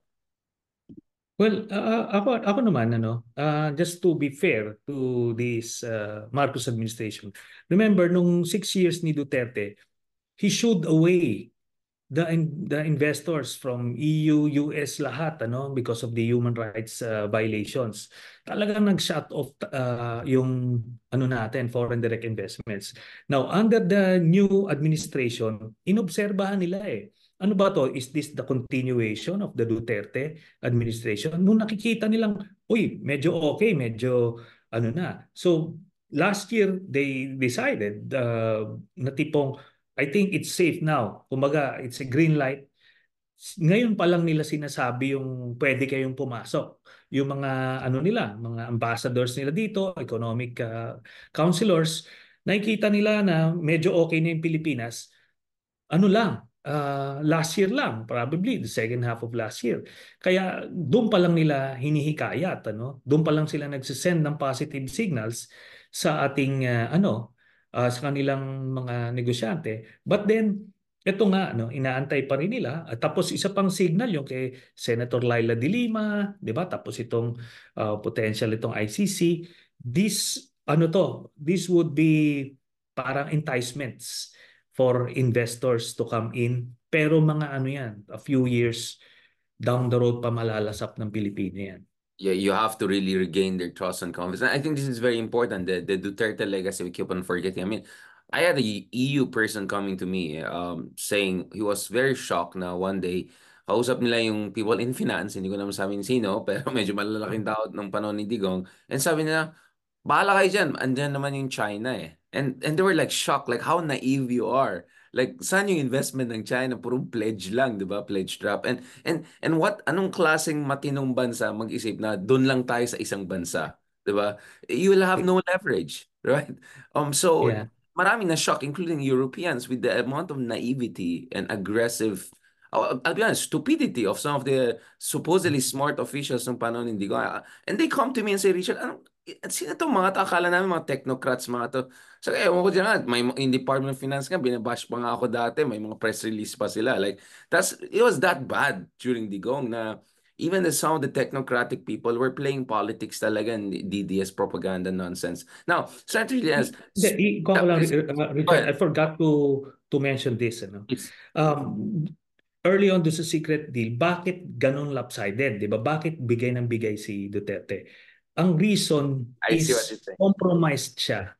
Well, uh, ako ako naman ano, uh, just to be fair to this uh, Marcos administration. Remember nung six years ni Duterte, he shooed away the in- the investors from E U, U S lahat ano because of the human rights uh, violations. Talagang nag-shut off uh, yung ano natin foreign direct investments. Now under the new administration, inobserbahan nila eh. Ano ba to? Is this the continuation of the Duterte administration? Nung nakikita nilang, uy, medyo okay, medyo ano na. So last year they decided uh, na tipong I think it's safe now. Kumbaga, it's a green light. Ngayon pa lang nila sinasabi yung pwede kayong pumasok. Yung mga ano nila, mga ambassadors nila dito, economic uh, counselors, nakikita nila na medyo okay na yung Pilipinas. Ano lang, uh, last year lang, probably the second half of last year. Kaya doon pa lang nila hinihikayat, ano? Doon pa lang sila nagsisend ng positive signals sa ating uh, ano, uh, sa kanilang mga negosyante. But then ito nga, no, inaantay pa rin nila. At tapos isa pang signal yung kay Senator Laila de Lima, 'di ba? Tapos itong uh, potential itong I C C. This ano to, this would be parang enticements for investors to come in. Pero mga ano yan, a few years down the road pa malalasap ng Pilipino yan. Yeah, you have to really regain their trust and confidence. And I think this is very important. The the Duterte legacy we keep on forgetting. I mean, I had a E U person coming to me um saying he was very shocked na one day kausap nila yung people in finance, hindi ko naman sabihin sino, pero medyo malalaking tao nung panahon ni Digong. And sabi nila, bahala kayo dyan. Andyan naman yung China eh. And, and they were like shocked, like how naive you are. Like, saan yung investment ng China? Purong pledge lang, di ba? Pledge drop. And, and, and what, anong klaseng matinong bansa mag-isip na doon lang tayo sa isang bansa? Di ba? You will have no leverage, right? Um, so, Yeah. maraming na shock, including Europeans, with the amount of naivety and aggressive, I'll, I'll be honest, stupidity of some of the supposedly smart officials ng panahon hindi ko. And they come to me and say, Richard, anong, sino to mga to? Akala namin mga technocrats mga to. So, eh, ewan ko dyan nga, may in Department of Finance nga, binabash pa nga ako dati, may mga press release pa sila. Like, that's, it was that bad during Digong na even the some of the technocratic people were playing politics talaga and D D S propaganda nonsense. Now, Senator Trillanes, Hindi, ikaw ko uh, lang, please, uh, go Richard, I ahead. forgot to to mention this. Ano? Please. Um, early on doon sa secret deal, bakit ganun lopsided? Di ba? Bakit bigay ng bigay si Duterte? Ang reason I see what you're is saying. compromised siya.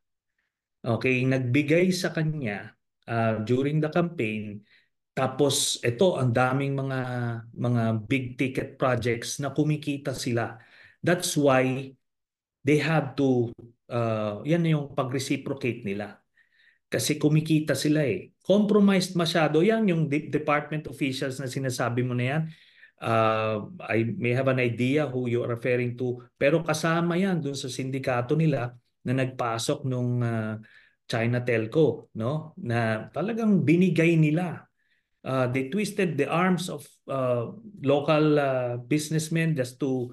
Okay, nagbigay sa kanya uh, during the campaign. Tapos ito ang daming mga mga big ticket projects na kumikita sila. That's why they have to uh, yan yung pag-reciprocate nila. Kasi kumikita sila eh. Compromised masyado yan yung de- department officials na sinasabi mo na yan. Uh, I may have an idea who you are referring to. Pero kasama yan dun sa sindikato nila na nagpasok nung uh, China Telco, no? Na talagang binigay nila. Uh, they twisted the arms of uh, local uh, businessmen just to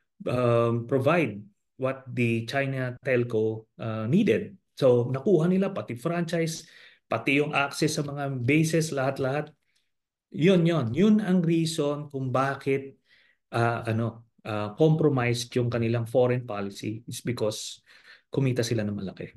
um, provide what the China telco uh, needed. So nakuha nila pati franchise, pati yung access sa mga bases, lahat-lahat. Yun, yun. Yun ang reason kung bakit uh, ano, uh, compromised yung kanilang foreign policy is because kumita sila ng malaki.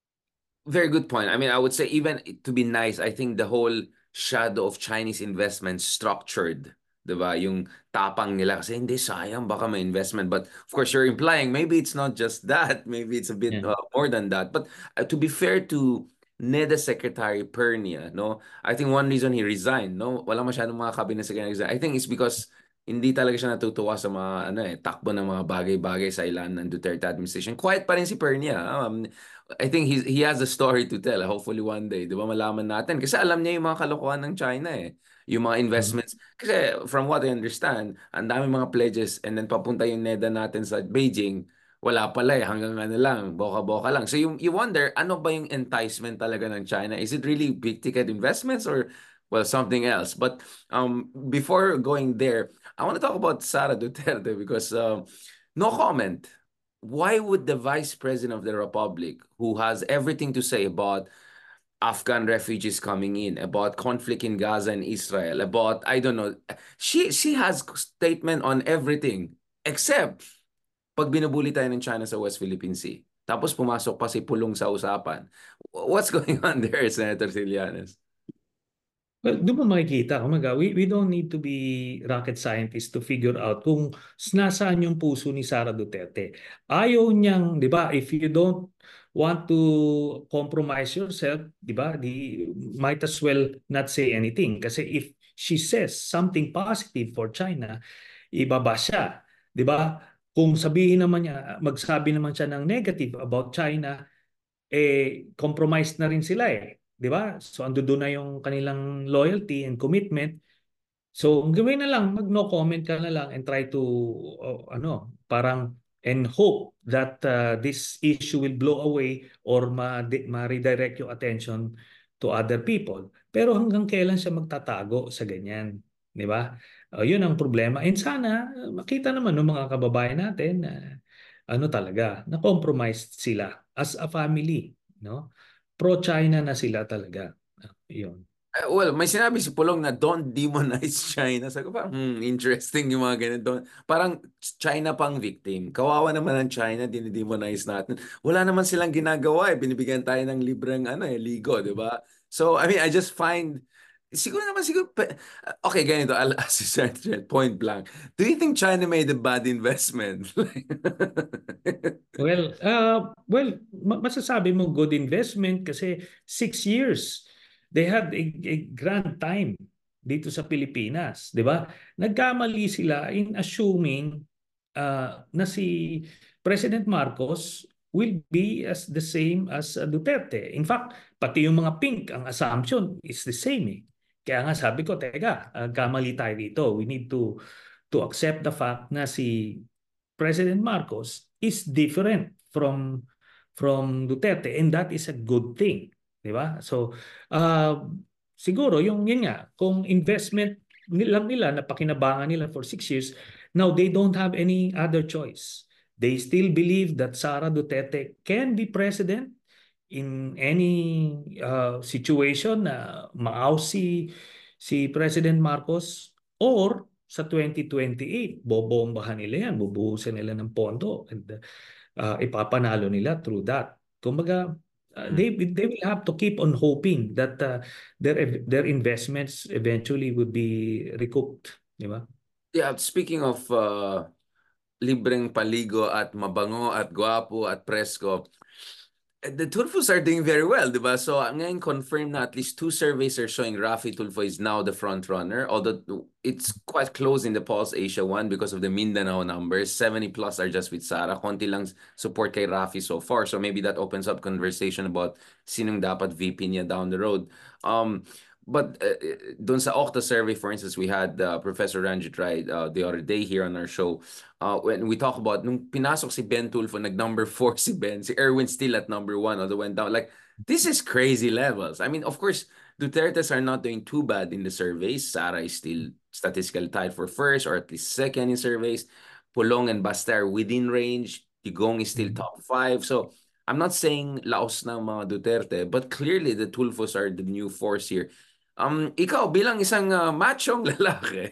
Very good point. I mean, I would say even to be nice, I think the whole shadow of Chinese investment structured, 'di ba? Yung tapang nila kasi hindi sayang baka may investment. But of course, you're implying maybe it's not just that. Maybe it's a bit Yeah. uh, more than that. But uh, to be fair to NEDA Secretary Pernia, no? I think one reason he resigned, no? Wala masyadong mga cabinet secretary resign. I think it's because hindi talaga siya natutuwa sa mga ano eh takbo ng mga bagay-bagay sa ilan ng Duterte administration. Quiet pa rin si Pernia. Um, I think he he has a story to tell. Hopefully one day, 'di ba, malaman natin kasi alam niya yung mga kalokohan ng China eh. Yung mga Mhm. investments. Kasi from what I understand, ang daming mga pledges and then papunta yung NEDA natin sa Beijing, wala pala eh, hanggang ano lang, boka-boka lang. So you, you wonder, ano ba yung enticement talaga ng China? Is it really big ticket investments or well, something else? But um, before going there, I want to talk about Sara Duterte because um, no comment. Why would the Vice President of the Republic, who has everything to say about Afghan refugees coming in, about conflict in Gaza and Israel, about I don't know, she she has statement on everything except pag binubuli tayo ng China sa West Philippine Sea. Tapos pumasok pa si Pulong sa usapan. What's going on there, Senator Trillanes? Well, doon mo makikita, kumaga, we, we don't need to be rocket scientists to figure out kung nasaan yung puso ni Sara Duterte. Ayaw niyang, di ba, if you don't want to compromise yourself, di ba, di, might as well not say anything. Kasi if she says something positive for China, ibaba siya. Di ba? Kung sabihin naman niya, magsabi naman siya ng negative about China, eh compromised na rin sila eh. 'Di ba? So ando doon na yung kanilang loyalty and commitment. So ang gawin na lang, mag no comment ka na lang and try to uh, ano, parang and hope that uh, this issue will blow away or ma, ma redirect yung attention to other people. Pero hanggang kailan siya magtatago sa ganyan, 'di ba? Uh, yun ang problema. And sana uh, makita naman ng mga kababayan natin na uh, ano talaga, na compromised sila as a family, no? Pro-China na sila talaga. Uh, yun. Uh, well, may sinabi si Pulong na don't demonize China. Sabi ko parang, hmm, interesting yung mga ganun. Don't, parang China pang victim. Kawawa naman ang China, dinidemonize natin. Wala naman silang ginagawa eh. Binibigyan tayo ng libreng ano, eh, ligo, di ba? So, I mean, I just find, siguro naman, siguro, pe- okay, ganito, I'll ask you, Sergeant, point blank. Do you think China made a bad investment? Well, uh, well, ma- masasabi mo good investment kasi six years. They had a, a grand time dito sa Pilipinas, di ba? Nagkamali sila in assuming uh, na si President Marcos will be as the same as uh, Duterte. In fact, pati yung mga pink, ang assumption is the same eh. Kaya nga sabi ko, teka, uh, kamali tayo dito. We need to to accept the fact na si President Marcos is different from from Duterte and that is a good thing, di ba? So uh, siguro yung yun nga kung investment nila nila na pakinabangan nila for six years, now they don't have any other choice. They still believe that Sara Duterte can be president in any uh, situation na maaw si si President Marcos or sa twenty twenty-eight bobombahan nila yan, bubuhusan nila ng pondo and uh, ipapanalo nila through that. Kumbaga uh, they they will have to keep on hoping that uh, their their investments eventually would be recouped, di ba? Yeah, speaking of uh, libreng paligo at mabango at guwapo at presko, the Tulfos are doing very well, di ba? So, ang ngayon confirmed na at least two surveys are showing Rafi Tulfo is now the front runner, although it's quite close in the Pulse Asia one because of the Mindanao numbers. seventy plus are just with Sara. Konti lang support kay Rafi so far. So maybe that opens up conversation about sinong dapat V P niya down the road. Um, But uh, doon sa Okta survey, for instance, we had uh, Professor Ranjit Rai uh, the other day here on our show. Uh, when we talk about, nung pinasok si Ben Tulfo, nag-number four si Ben. Si Erwin still at number one, although went down. Like, this is crazy levels. I mean, of course, Duterte's are not doing too bad in the surveys. Sara is still statistically tied for first or at least second in surveys. Pulong and Basta are within range. Tigong is still top five. So, I'm not saying laos ng mga Duterte, but clearly the Tulfos are the new force here. Um, ikaw bilang isang uh, machong lalaki,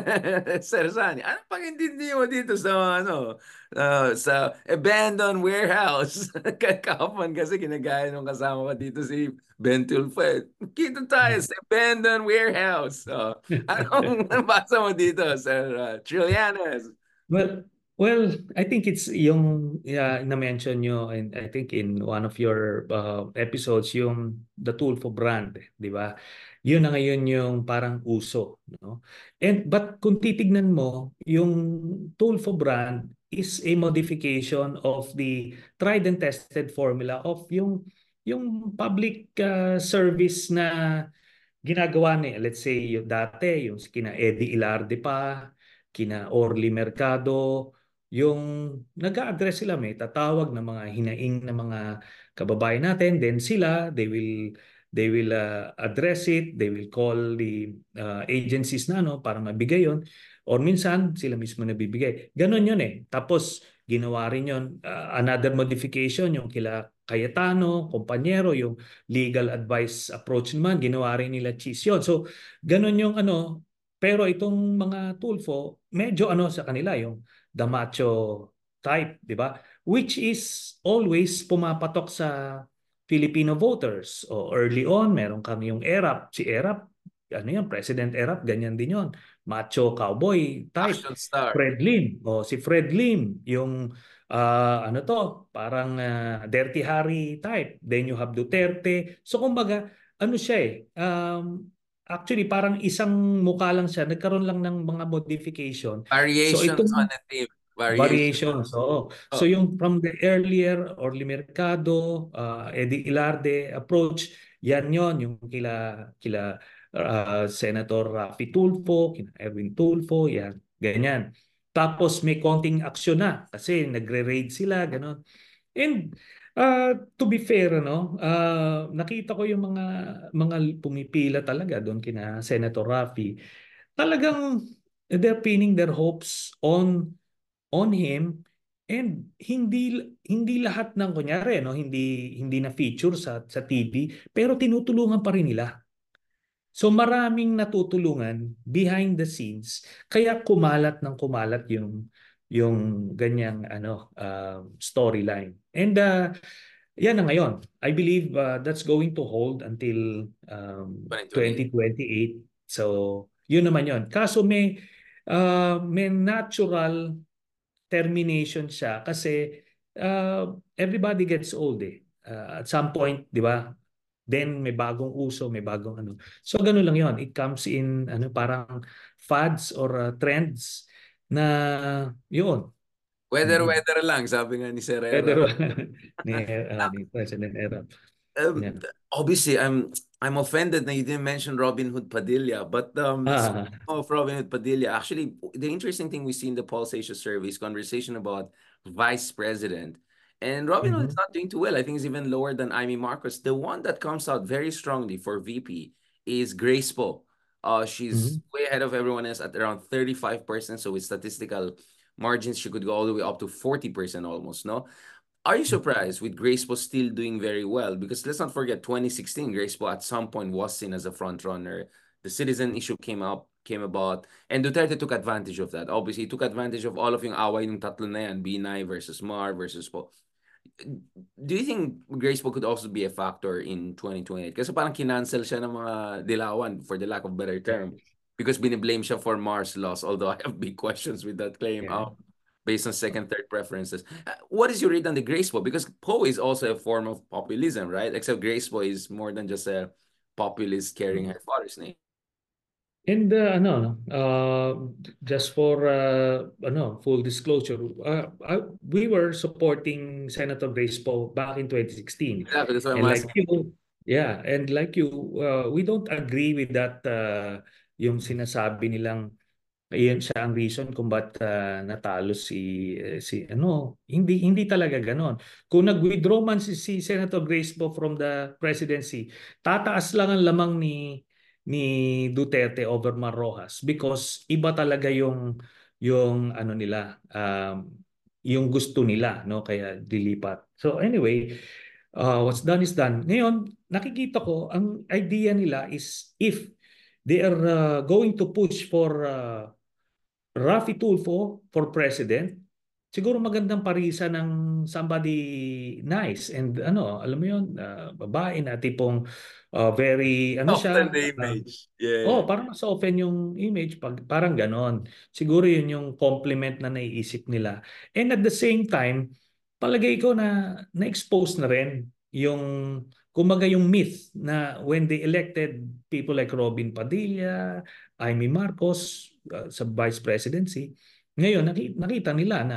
Sir Sani, ano pang intindi mo dito sa ano, uh, sa abandoned warehouse? Kakapon kasi kinagaya nung kasama ko dito si Ben Tulfo. Kita tayo sa abandoned warehouse. So, anong nabasa mo dito, Sir uh, Trillanes? Well, well, I think it's yung yeah, na-mention nyo and I think in one of your uh, episodes yung the tool for brand, di ba? Yun na ngayon yung parang uso, no? And but kung titignan mo, yung tool for brand is a modification of the tried and tested formula of yung yung public uh, service na ginagawa ni, let's say, yung dati, yung kina Eddie Ilarde pa, kina Orly Mercado, yung nag-a-address sila, may tatawag ng mga hinaing na mga kababayan natin, then sila, they will they will uh, address it, they will call the uh, agencies na no para mabigay yon or minsan sila mismo nabibigay. Ganon yun eh. Tapos ginawa rin yun, uh, another modification, yung kila Cayetano, Kompanyero, yung legal advice approach naman, ginawa rin nila cheese yun. So, ganun yung ano, pero itong mga Tulfo, medyo ano sa kanila, yung the macho type, di ba? Which is always pumapatok sa Filipino voters. O early on, meron kami yung ERAP. Si ERAP, ano yan, President Erap, ganyan din yon. Macho cowboy type. Action star. Fred Lim. O si Fred Lim, yung ah, ano to, parang ah, Dirty Harry type. Then you have Duterte. So kumbaga, ano siya eh, um, actually parang isang mukha lang siya, nagkaroon lang ng mga modification. So Variations on itong the theme. Variations. variations, oo. So Oh, yung from the earlier Orly Mercado, uh, Eddie Ilarde approach, yan yon yung kila kila uh, Senator Raffy Tulfo, kina Erwin Tulfo, yan, ganyan. Tapos may konting aksyon na kasi nagre-raid sila, ganon. And uh, to be fair, no, uh, nakita ko yung mga mga pumipila talaga doon kina Senator Raffy. Talagang they're pinning their hopes on on him, and hindi hindi lahat ng kunyari no hindi hindi na feature sa sa T V, pero tinutulungan pa rin nila. So maraming natutulungan behind the scenes, kaya kumalat ng kumalat yung yung ganyang ano uh, storyline. And uh, yan na ngayon. I believe uh, that's going to hold until um, twenty twenty-eight. twenty twenty-eight. So yun naman yun. Kaso may uh, may natural termination siya kasi uh, everybody gets old eh. Uh, at some point, di ba? Then may bagong uso, may bagong ano. So ganun lang 'yon. It comes in ano parang fads or uh, trends na 'yun. Weather, Mm-mm. weather lang, sabi nga ni Serrera. Pero ni, uh, ni President Erap. Um, Yeah. obviously, I'm I'm offended that you didn't mention Robin Hood Padilla, but um, Ah, of Robin Hood Padilla, actually, the interesting thing we see in the Pulse Asia survey is conversation about vice president, and Robin Hood is mhm, not doing too well. I think it's even lower than Amy Marcos. The one that comes out very strongly for V P is Grace Poe. Uh, she's mhm. way ahead of everyone else at around thirty-five percent. So with statistical margins, she could go all the way up to forty percent almost. No, are you surprised with Grace Poe still doing very well? Because let's not forget, twenty sixteen, Grace Poe at some point was seen as a front runner. The citizen issue came up, came about, and Duterte took advantage of that. Obviously, he took advantage of all of yung away ng tatlo na yan, Binay versus Mar versus Poe. Do you think Grace Poe could also be a factor in twenty twenty-eight? Kasi parang kinancel siya ng mga dilawan, for the lack of better Yeah. term, because biniblame siya for Mars loss, although I have big questions with that claim. Yeah. Um, based on second, third preferences. Uh, What is your read on the Grace Poe? Because Poe is also a form of populism, right? Except Grace Poe is more than just a populist carrying her father's name. And uh, ano, no, uh, just for uh, ano, full disclosure, uh, uh, we were supporting Senator Grace Poe back in twenty sixteen. Exactly, that's why I'm And like asking. you, yeah, and like you, uh, we don't agree with that uh, yung sinasabi nilang iyon siya ang reason kung ba't ah, natalo si eh, si ano, hindi hindi talaga ganon. Kung nag-withdraw man si, si Senator Grace Poe from the presidency, tataas lang ang lamang ni ni Duterte over Mar Rojas because iba talaga yung yung ano nila, um, yung gusto nila, no, kaya dilipat. So anyway, uh, what's done is done. Ngayon nakikita ko ang idea nila is if they are uh, going to push for uh, Raffy Tulfo for president, siguro magandang parisa ng somebody nice and ano, alam mo yun, uh, babae na tipong uh, very, ano Soften siya, the uh, image. Yeah. oh, parang mas open yung image, pag, parang ganon. Siguro yun yung compliment na naiisip nila. And at the same time, palagay ko na na-expose na rin yung, kumbaga yung myth na when they elected people like Robin Padilla, Amy Marcos uh, sa vice presidency, ngayon nakita, nakita nila na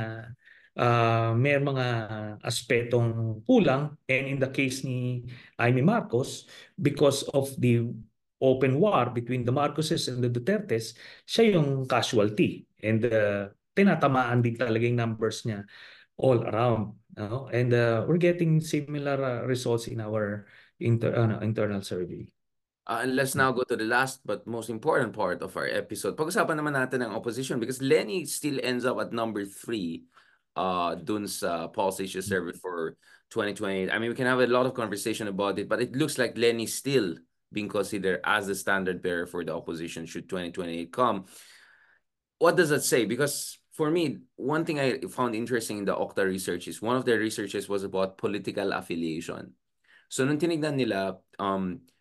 uh, may mga aspetong kulang, and in the case ni Amy Marcos, because of the open war between the Marcoses and the Dutertes, siya yung casualty. And uh, tinatamaan din talaga yung numbers niya all around. No? And uh, we're getting similar uh, results in our inter, ano, internal survey. Uh, and let's now go to the last but most important part of our episode. Pag-usapan naman natin ang opposition because Lenny still ends up at number three uh, dun sa Pulse Asia survey for twenty twenty-eight. I mean, we can have a lot of conversation about it, but it looks like Lenny's still being considered as the standard bearer for the opposition should twenty twenty-eight come. What does that say? Because for me, one thing I found interesting in the Okta research is one of their researches was about political affiliation. So nung tinignan nila, um,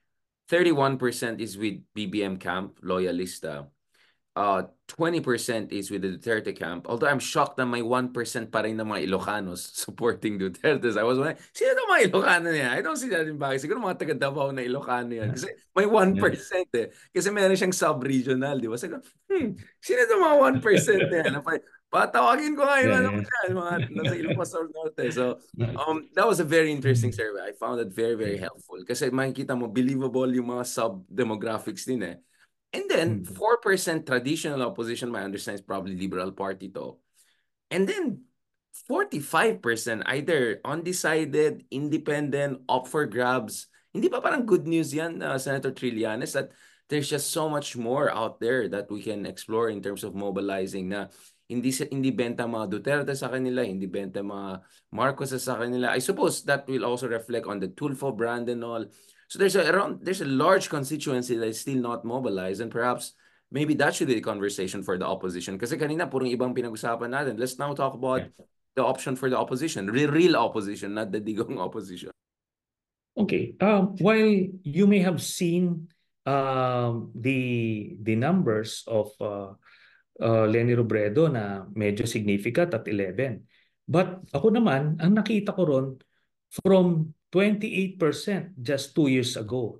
thirty-one percent is with B B M camp, loyalista. Uh, twenty percent is with the Duterte camp. Although I'm shocked na may one percent pa rin ng mga Ilocanos supporting Duterte. I was wondering, sino itong mga Ilocano niya? I don't see that in bakit. Siguro mga taga Davao na Ilocano yan. Kasi may Yeah. one percent eh. Kasi meron siyang sub-regional, di ba? Sabi ko, hmm, sino itong mga one percent na yan? Patawagin ko nga yung Yeah, ano ko yeah. dyan, mga nasa Ilocos Norte. So, um, that was a very interesting Mm. survey. I found it very, very Yeah. helpful. Kasi makikita mo, believable yung mga sub-demographics din eh. And then Mm. four percent traditional opposition, my understanding is probably Liberal Party to. And then forty-five percent either undecided, independent, up for grabs. Hindi pa parang good news yan, uh, Senator Trillanes, that there's just so much more out there that we can explore in terms of mobilizing na hindi sa hindi benta mga Duterte sa kanila, hindi benta mga Marcos sa kanila. I suppose that will also reflect on the Tulfo brand and all. So there's a around there's a large constituency that is still not mobilized, and perhaps maybe that should be the conversation for the opposition. Kasi kanina purong ibang pinag-usapan natin. Let's now talk Yeah. about the option for the opposition, real, real opposition, not the digong opposition. Okay. Um, while you may have seen um, the the numbers of uh, uh, Leni Robredo na medyo significant at eleven. But ako naman, ang nakita ko ron from twenty-eight percent just two years ago.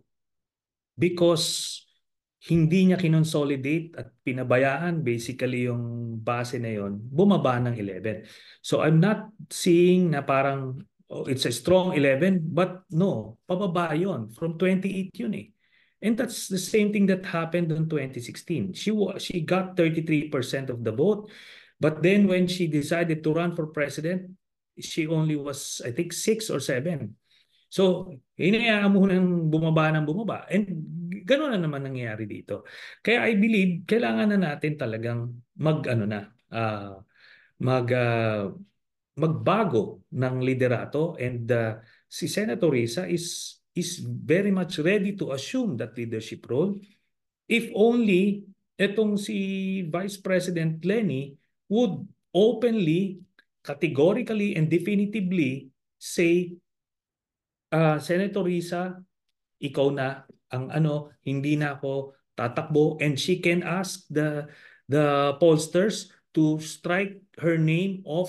Because hindi niya kinonsolidate at pinabayaan basically yung base na yon, bumaba ng eleven. So I'm not seeing na parang oh, it's a strong eleven, but no, pababa yon. From twenty-eight yun eh. And that's the same thing that happened in twenty sixteen. She wa- she got thirty-three percent of the vote, but then when she decided to run for president, she only was I think six or seven. So, hinayaan mo nang bumaba ng bumaba. And gano'n na naman nangyayari dito. Kaya I believe, kailangan na natin talagang mag, ano na, uh, mag, uh, magbago ng liderato. And uh, si Senator Risa is, is very much ready to assume that leadership role. If only itong si Vice President Lenny would openly, categorically, and definitively say, uh, Senator Risa, ikaw na ang ano, hindi na ako tatakbo, and she can ask the the pollsters to strike her name off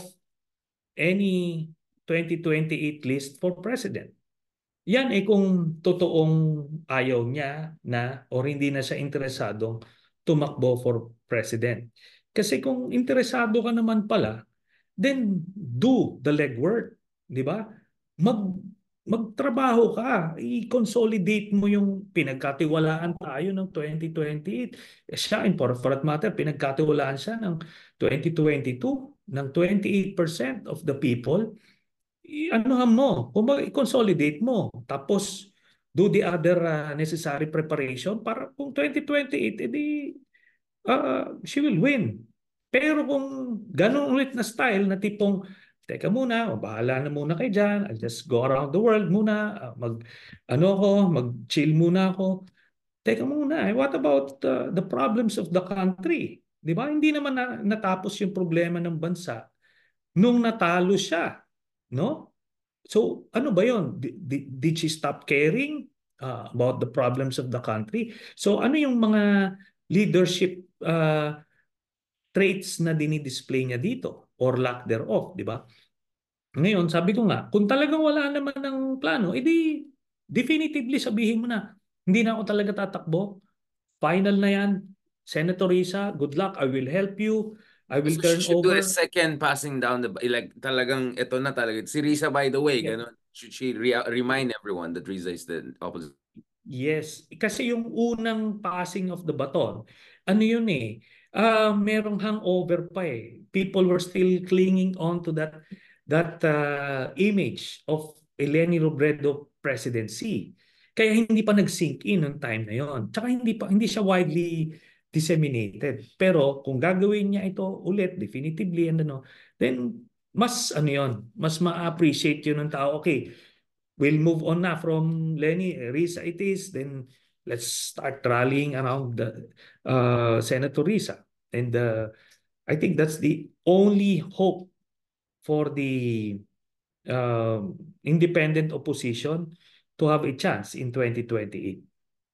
any twenty twenty-eight list for president. Yan eh kung totoong ayaw niya na or hindi na siya interesadong tumakbo for president. Kasi kung interesado ka naman pala, then do the legwork, di ba? Mag magtrabaho ka, i-consolidate mo yung pinagkatiwalaan tayo ng twenty twenty-eight. Eh, siya, in for, for that matter, pinagkatiwalaan siya ng twenty twenty-two ng twenty-eight percent of the people. I-anuhan mo, kumbaga i-consolidate mo. Tapos, do the other uh, necessary preparation para kung twenty twenty-eight, edi uh, she will win. Pero kung ganun ulit na style na tipong, teka muna, o bahala na muna kayo dyan, I'll just go around the world muna, uh, mag, ano ako, mag-chill muna ako. Teka muna, eh, what about uh, the problems of the country? Di ba? Hindi naman na, natapos yung problema ng bansa nung natalo siya. No? So, ano ba yun? Did, did she stop caring uh, about the problems of the country? So, ano yung mga leadership uh, traits na dinidisplay niya dito or lack thereof, di ba? Ngayon, sabi ko nga, kung talagang wala naman ng plano, edi definitively sabihin mo na, hindi na ako talaga tatakbo. Final na yan. Senator Risa, good luck. I will help you. I will So she turn should do a over. second passing down the like talagang ito na talaga. Si Risa, by the way, Yeah. ganun. Should she re remind everyone that Risa is the opposite? Yes, kasi yung unang passing of the baton, ano yun eh, uh, merong hangover pa eh. People were still clinging on to that that uh, image of Eleni Robredo presidency. Kaya hindi pa nag-sink in noong time na yon. Tsaka hindi pa hindi siya widely disseminated. Pero kung gagawin niya ito ulit definitively and ano, then mas ano yon, mas ma-appreciate yun ng tao. Okay, we'll move on na from Lenny Risa it is, then let's start rallying around the uh, Senator Risa. And uh, I think that's the only hope for the uh, independent opposition to have a chance in twenty twenty-eight.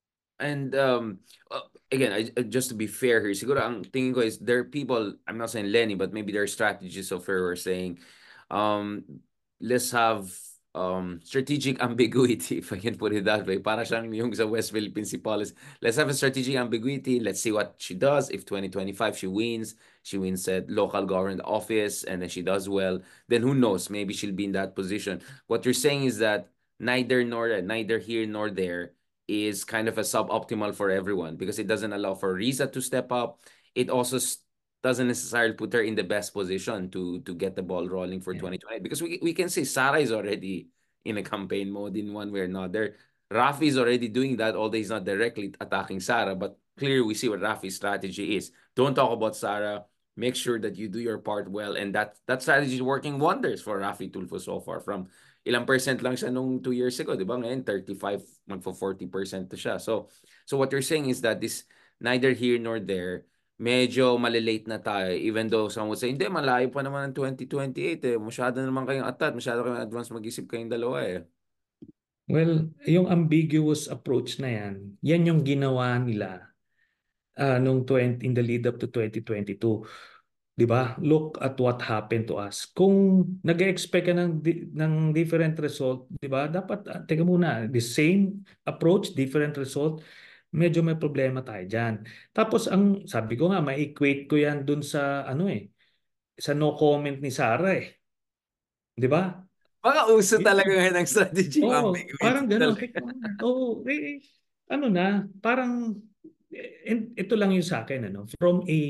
And um, uh, again, I, uh, just to be fair here, siguro ang tingin ko is there are people, I'm not saying Lenny, but maybe there are strategists of her who are saying, um, let's have um strategic ambiguity, if I can put it that way. Para siyang yung sa West Philippine Sea policy. Let's have a strategic ambiguity. Let's see what she does. If twenty twenty-five she wins, she wins at local government office, and then she does well, then who knows? Maybe she'll be in that position. What you're saying is that neither nor neither here nor there is kind of a suboptimal for everyone because it doesn't allow for Risa to step up. It also s- doesn't necessarily put her in the best position to to get the ball rolling for Yeah. twenty twenty because we we can say Sarah is already in a campaign mode in one way or another. Rafi is already doing that, although he's not directly attacking Sarah, but clearly we see what Rafi's strategy is. Don't talk about Sarah. Make sure that you do your part well, and that that strategy is working wonders for Rafi Tulfo so far. From ilang percent lang siya nung two years ago, di ba? Ngayon, thirty-five, magfo forty percent to siya. So, so what you're saying is that this neither here nor there, medyo malilate na tayo. Even though some would say, hindi, malayo pa naman ang twenty twenty-eight eh. Masyado naman kayong atat, masyado kayong advance mag-isip kayong dalawa eh. Well, yung ambiguous approach na yan, yan yung ginawa nila uh, nung twenty, in the lead up to twenty twenty-two. 'Di ba? Look at what happened to us. Kung nag-expect ka ng di- ng different result, 'di ba? Dapat uh, teka muna, the same approach, different result. Medyo may problema tayo diyan. Tapos ang sabi ko nga, ma-equate ko 'yan dun sa ano eh, sa no comment ni Sarah eh. 'Di ba? Baka uso talaga ngayon ang strategy yung Oo, ambiguity parang gano'n. talaga. Teka muna. Oo, eh, eh, ano na, parang eh, and ito lang yung sa akin, ano, from a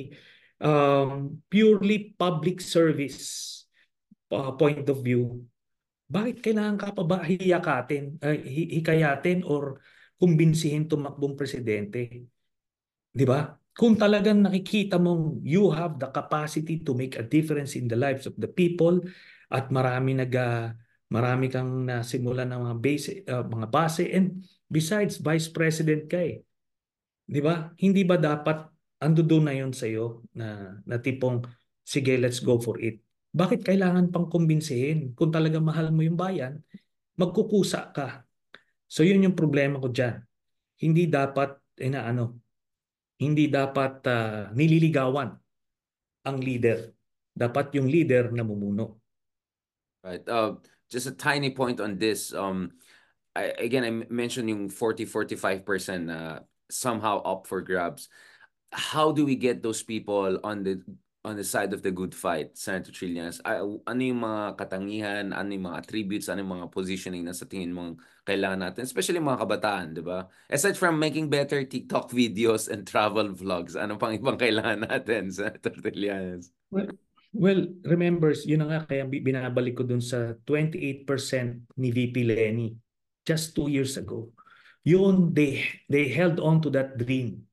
um, purely public service uh, point of view, bakit kailangan ka pa ba hiyakatin, uh, hi- hikayatin or kumbinsihin tumakbong presidente? 'Di ba? Kung talagang nakikita mong you have the capacity to make a difference in the lives of the people at marami nag ah, marami kang nasimulan ng mga base ah, mga base, and besides vice president ka eh, 'di ba? Hindi ba dapat ando doon na 'yon sa iyo na na tipong sige, let's go for it. Bakit kailangan pang kumbinsihin? Kung talaga mahal mo yung bayan, magkukusa ka. So yun yung problema ko diyan. Hindi dapat inaano, hindi dapat ah, nililigawan ang leader. Dapat yung leader namumuno. Right. Uh, just a tiny point on this. Um, I, again, I m- mentioned yung forty forty-five percent uh, somehow up for grabs. How do we get those people on the on the side of the good fight, Senator Trillanes? Ah, ano yung mga katangihan, ano yung mga attributes, ano yung mga positioning na sa tingin mong kailangan natin, especially mga kabataan, di ba? Aside from making better TikTok videos and travel vlogs, ano pang ibang kailangan natin, Senator Trillanes? Well, well, remembers, yun na nga kaya bi- binabalik ko dun sa twenty-eight percent ni V P Lenny just two years ago. Yun, they, they held on to that dream.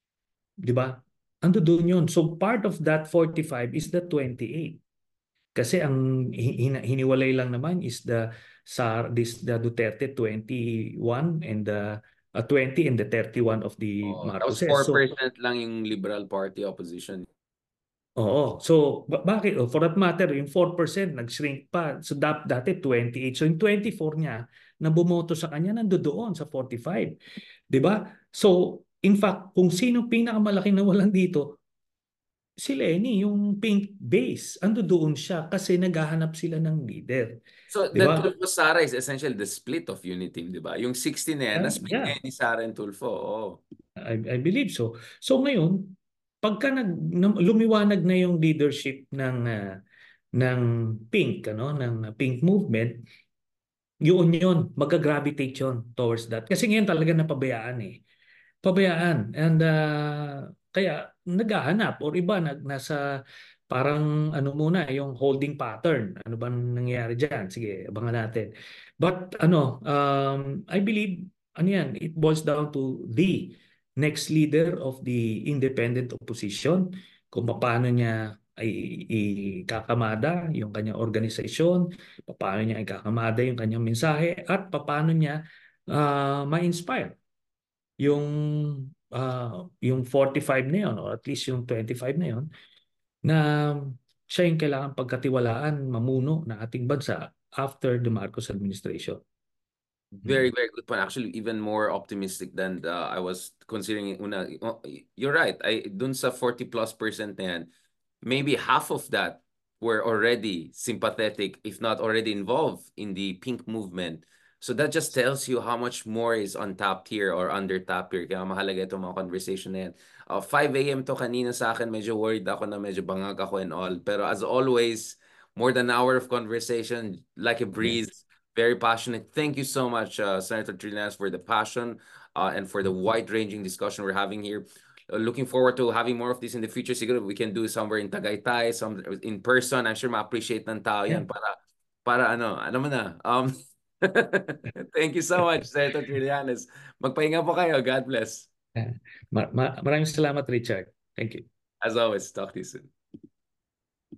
Di ba? Ando doon yun. So part of that forty-five is the twenty-eight. Kasi ang hin- hiniwalay lang naman is the sa this the Duterte twenty-one and the uh, twenty and the thirty-one of the Oh, tapos Marcoses. So four percent lang yung Liberal Party opposition. oo. So ba- bakit? Oh, for that matter, yung four percent nag-shrink pa. So da- dati twenty-eight. So yung twenty-four niya na bumoto sa kanya nandoon sa forty-five. 'Di ba? So in fact, kung sino pinakamalaking nawalan dito, si Lenny, yung pink base, ando doon siya kasi naghahanap sila ng leader. So, 'Di the ba? Tulfo Sara is essentially the split of Uniteam, di ba? Yung sixty na yan, Ah, na-split yeah, ngayon ni Sara and Tulfo. Oh. I, I believe so. So ngayon, pagka nag, nam- lumiwanag na yung leadership ng ah, ng pink, ano, ng pink movement, yun yun, mag-gravitate yun towards that. Kasi ngayon talaga napabayaan eh. Pabayaan. And uh, kaya naghahanap or iba nag, nasa parang ano muna, yung holding pattern. Ano bang nangyayari dyan? Sige, abangan natin. But ano, um, I believe, ano yan, it boils down to the next leader of the independent opposition, kung paano niya ay ikakamada yung kanyang organisasyon, paano niya ikakamada yung kanyang mensahe, at paano niya uh, ma-inspire yung ah, yung forty-five na yun or at least yung twenty-five na yun na siya yung kailangan pagkatiwalaan mamuno ng ating bansa after the Marcos administration. Very, very good point. Actually, even more optimistic than the, I was considering. Una, oh, you're right. I dun sa forty plus percent na yan, maybe half of that were already sympathetic, if not already involved in the pink movement. So that just tells you how much more is untapped here or under tap here. Kaya mahalaga itong mga conversation na yan. Uh, five a m to kanina sa akin, medyo worried ako na medyo bangag ako and all. Pero as always, more than an hour of conversation, like a Yeah. breeze. Very passionate. Thank you so much, uh, Senator Trillanes, for the passion uh, and for the wide-ranging discussion we're having here. Uh, looking forward to having more of this in the future. Siguro we can do somewhere in Tagaytay, some in person. I'm sure ma-appreciate ng tao Yeah. yan para, para ano, ano mo na. Um, thank you so much, Senator Trillanes. Magpahinga po kayo. God bless. Ma- ma- maraming salamat, Richard. Thank you. As always, talk to you soon.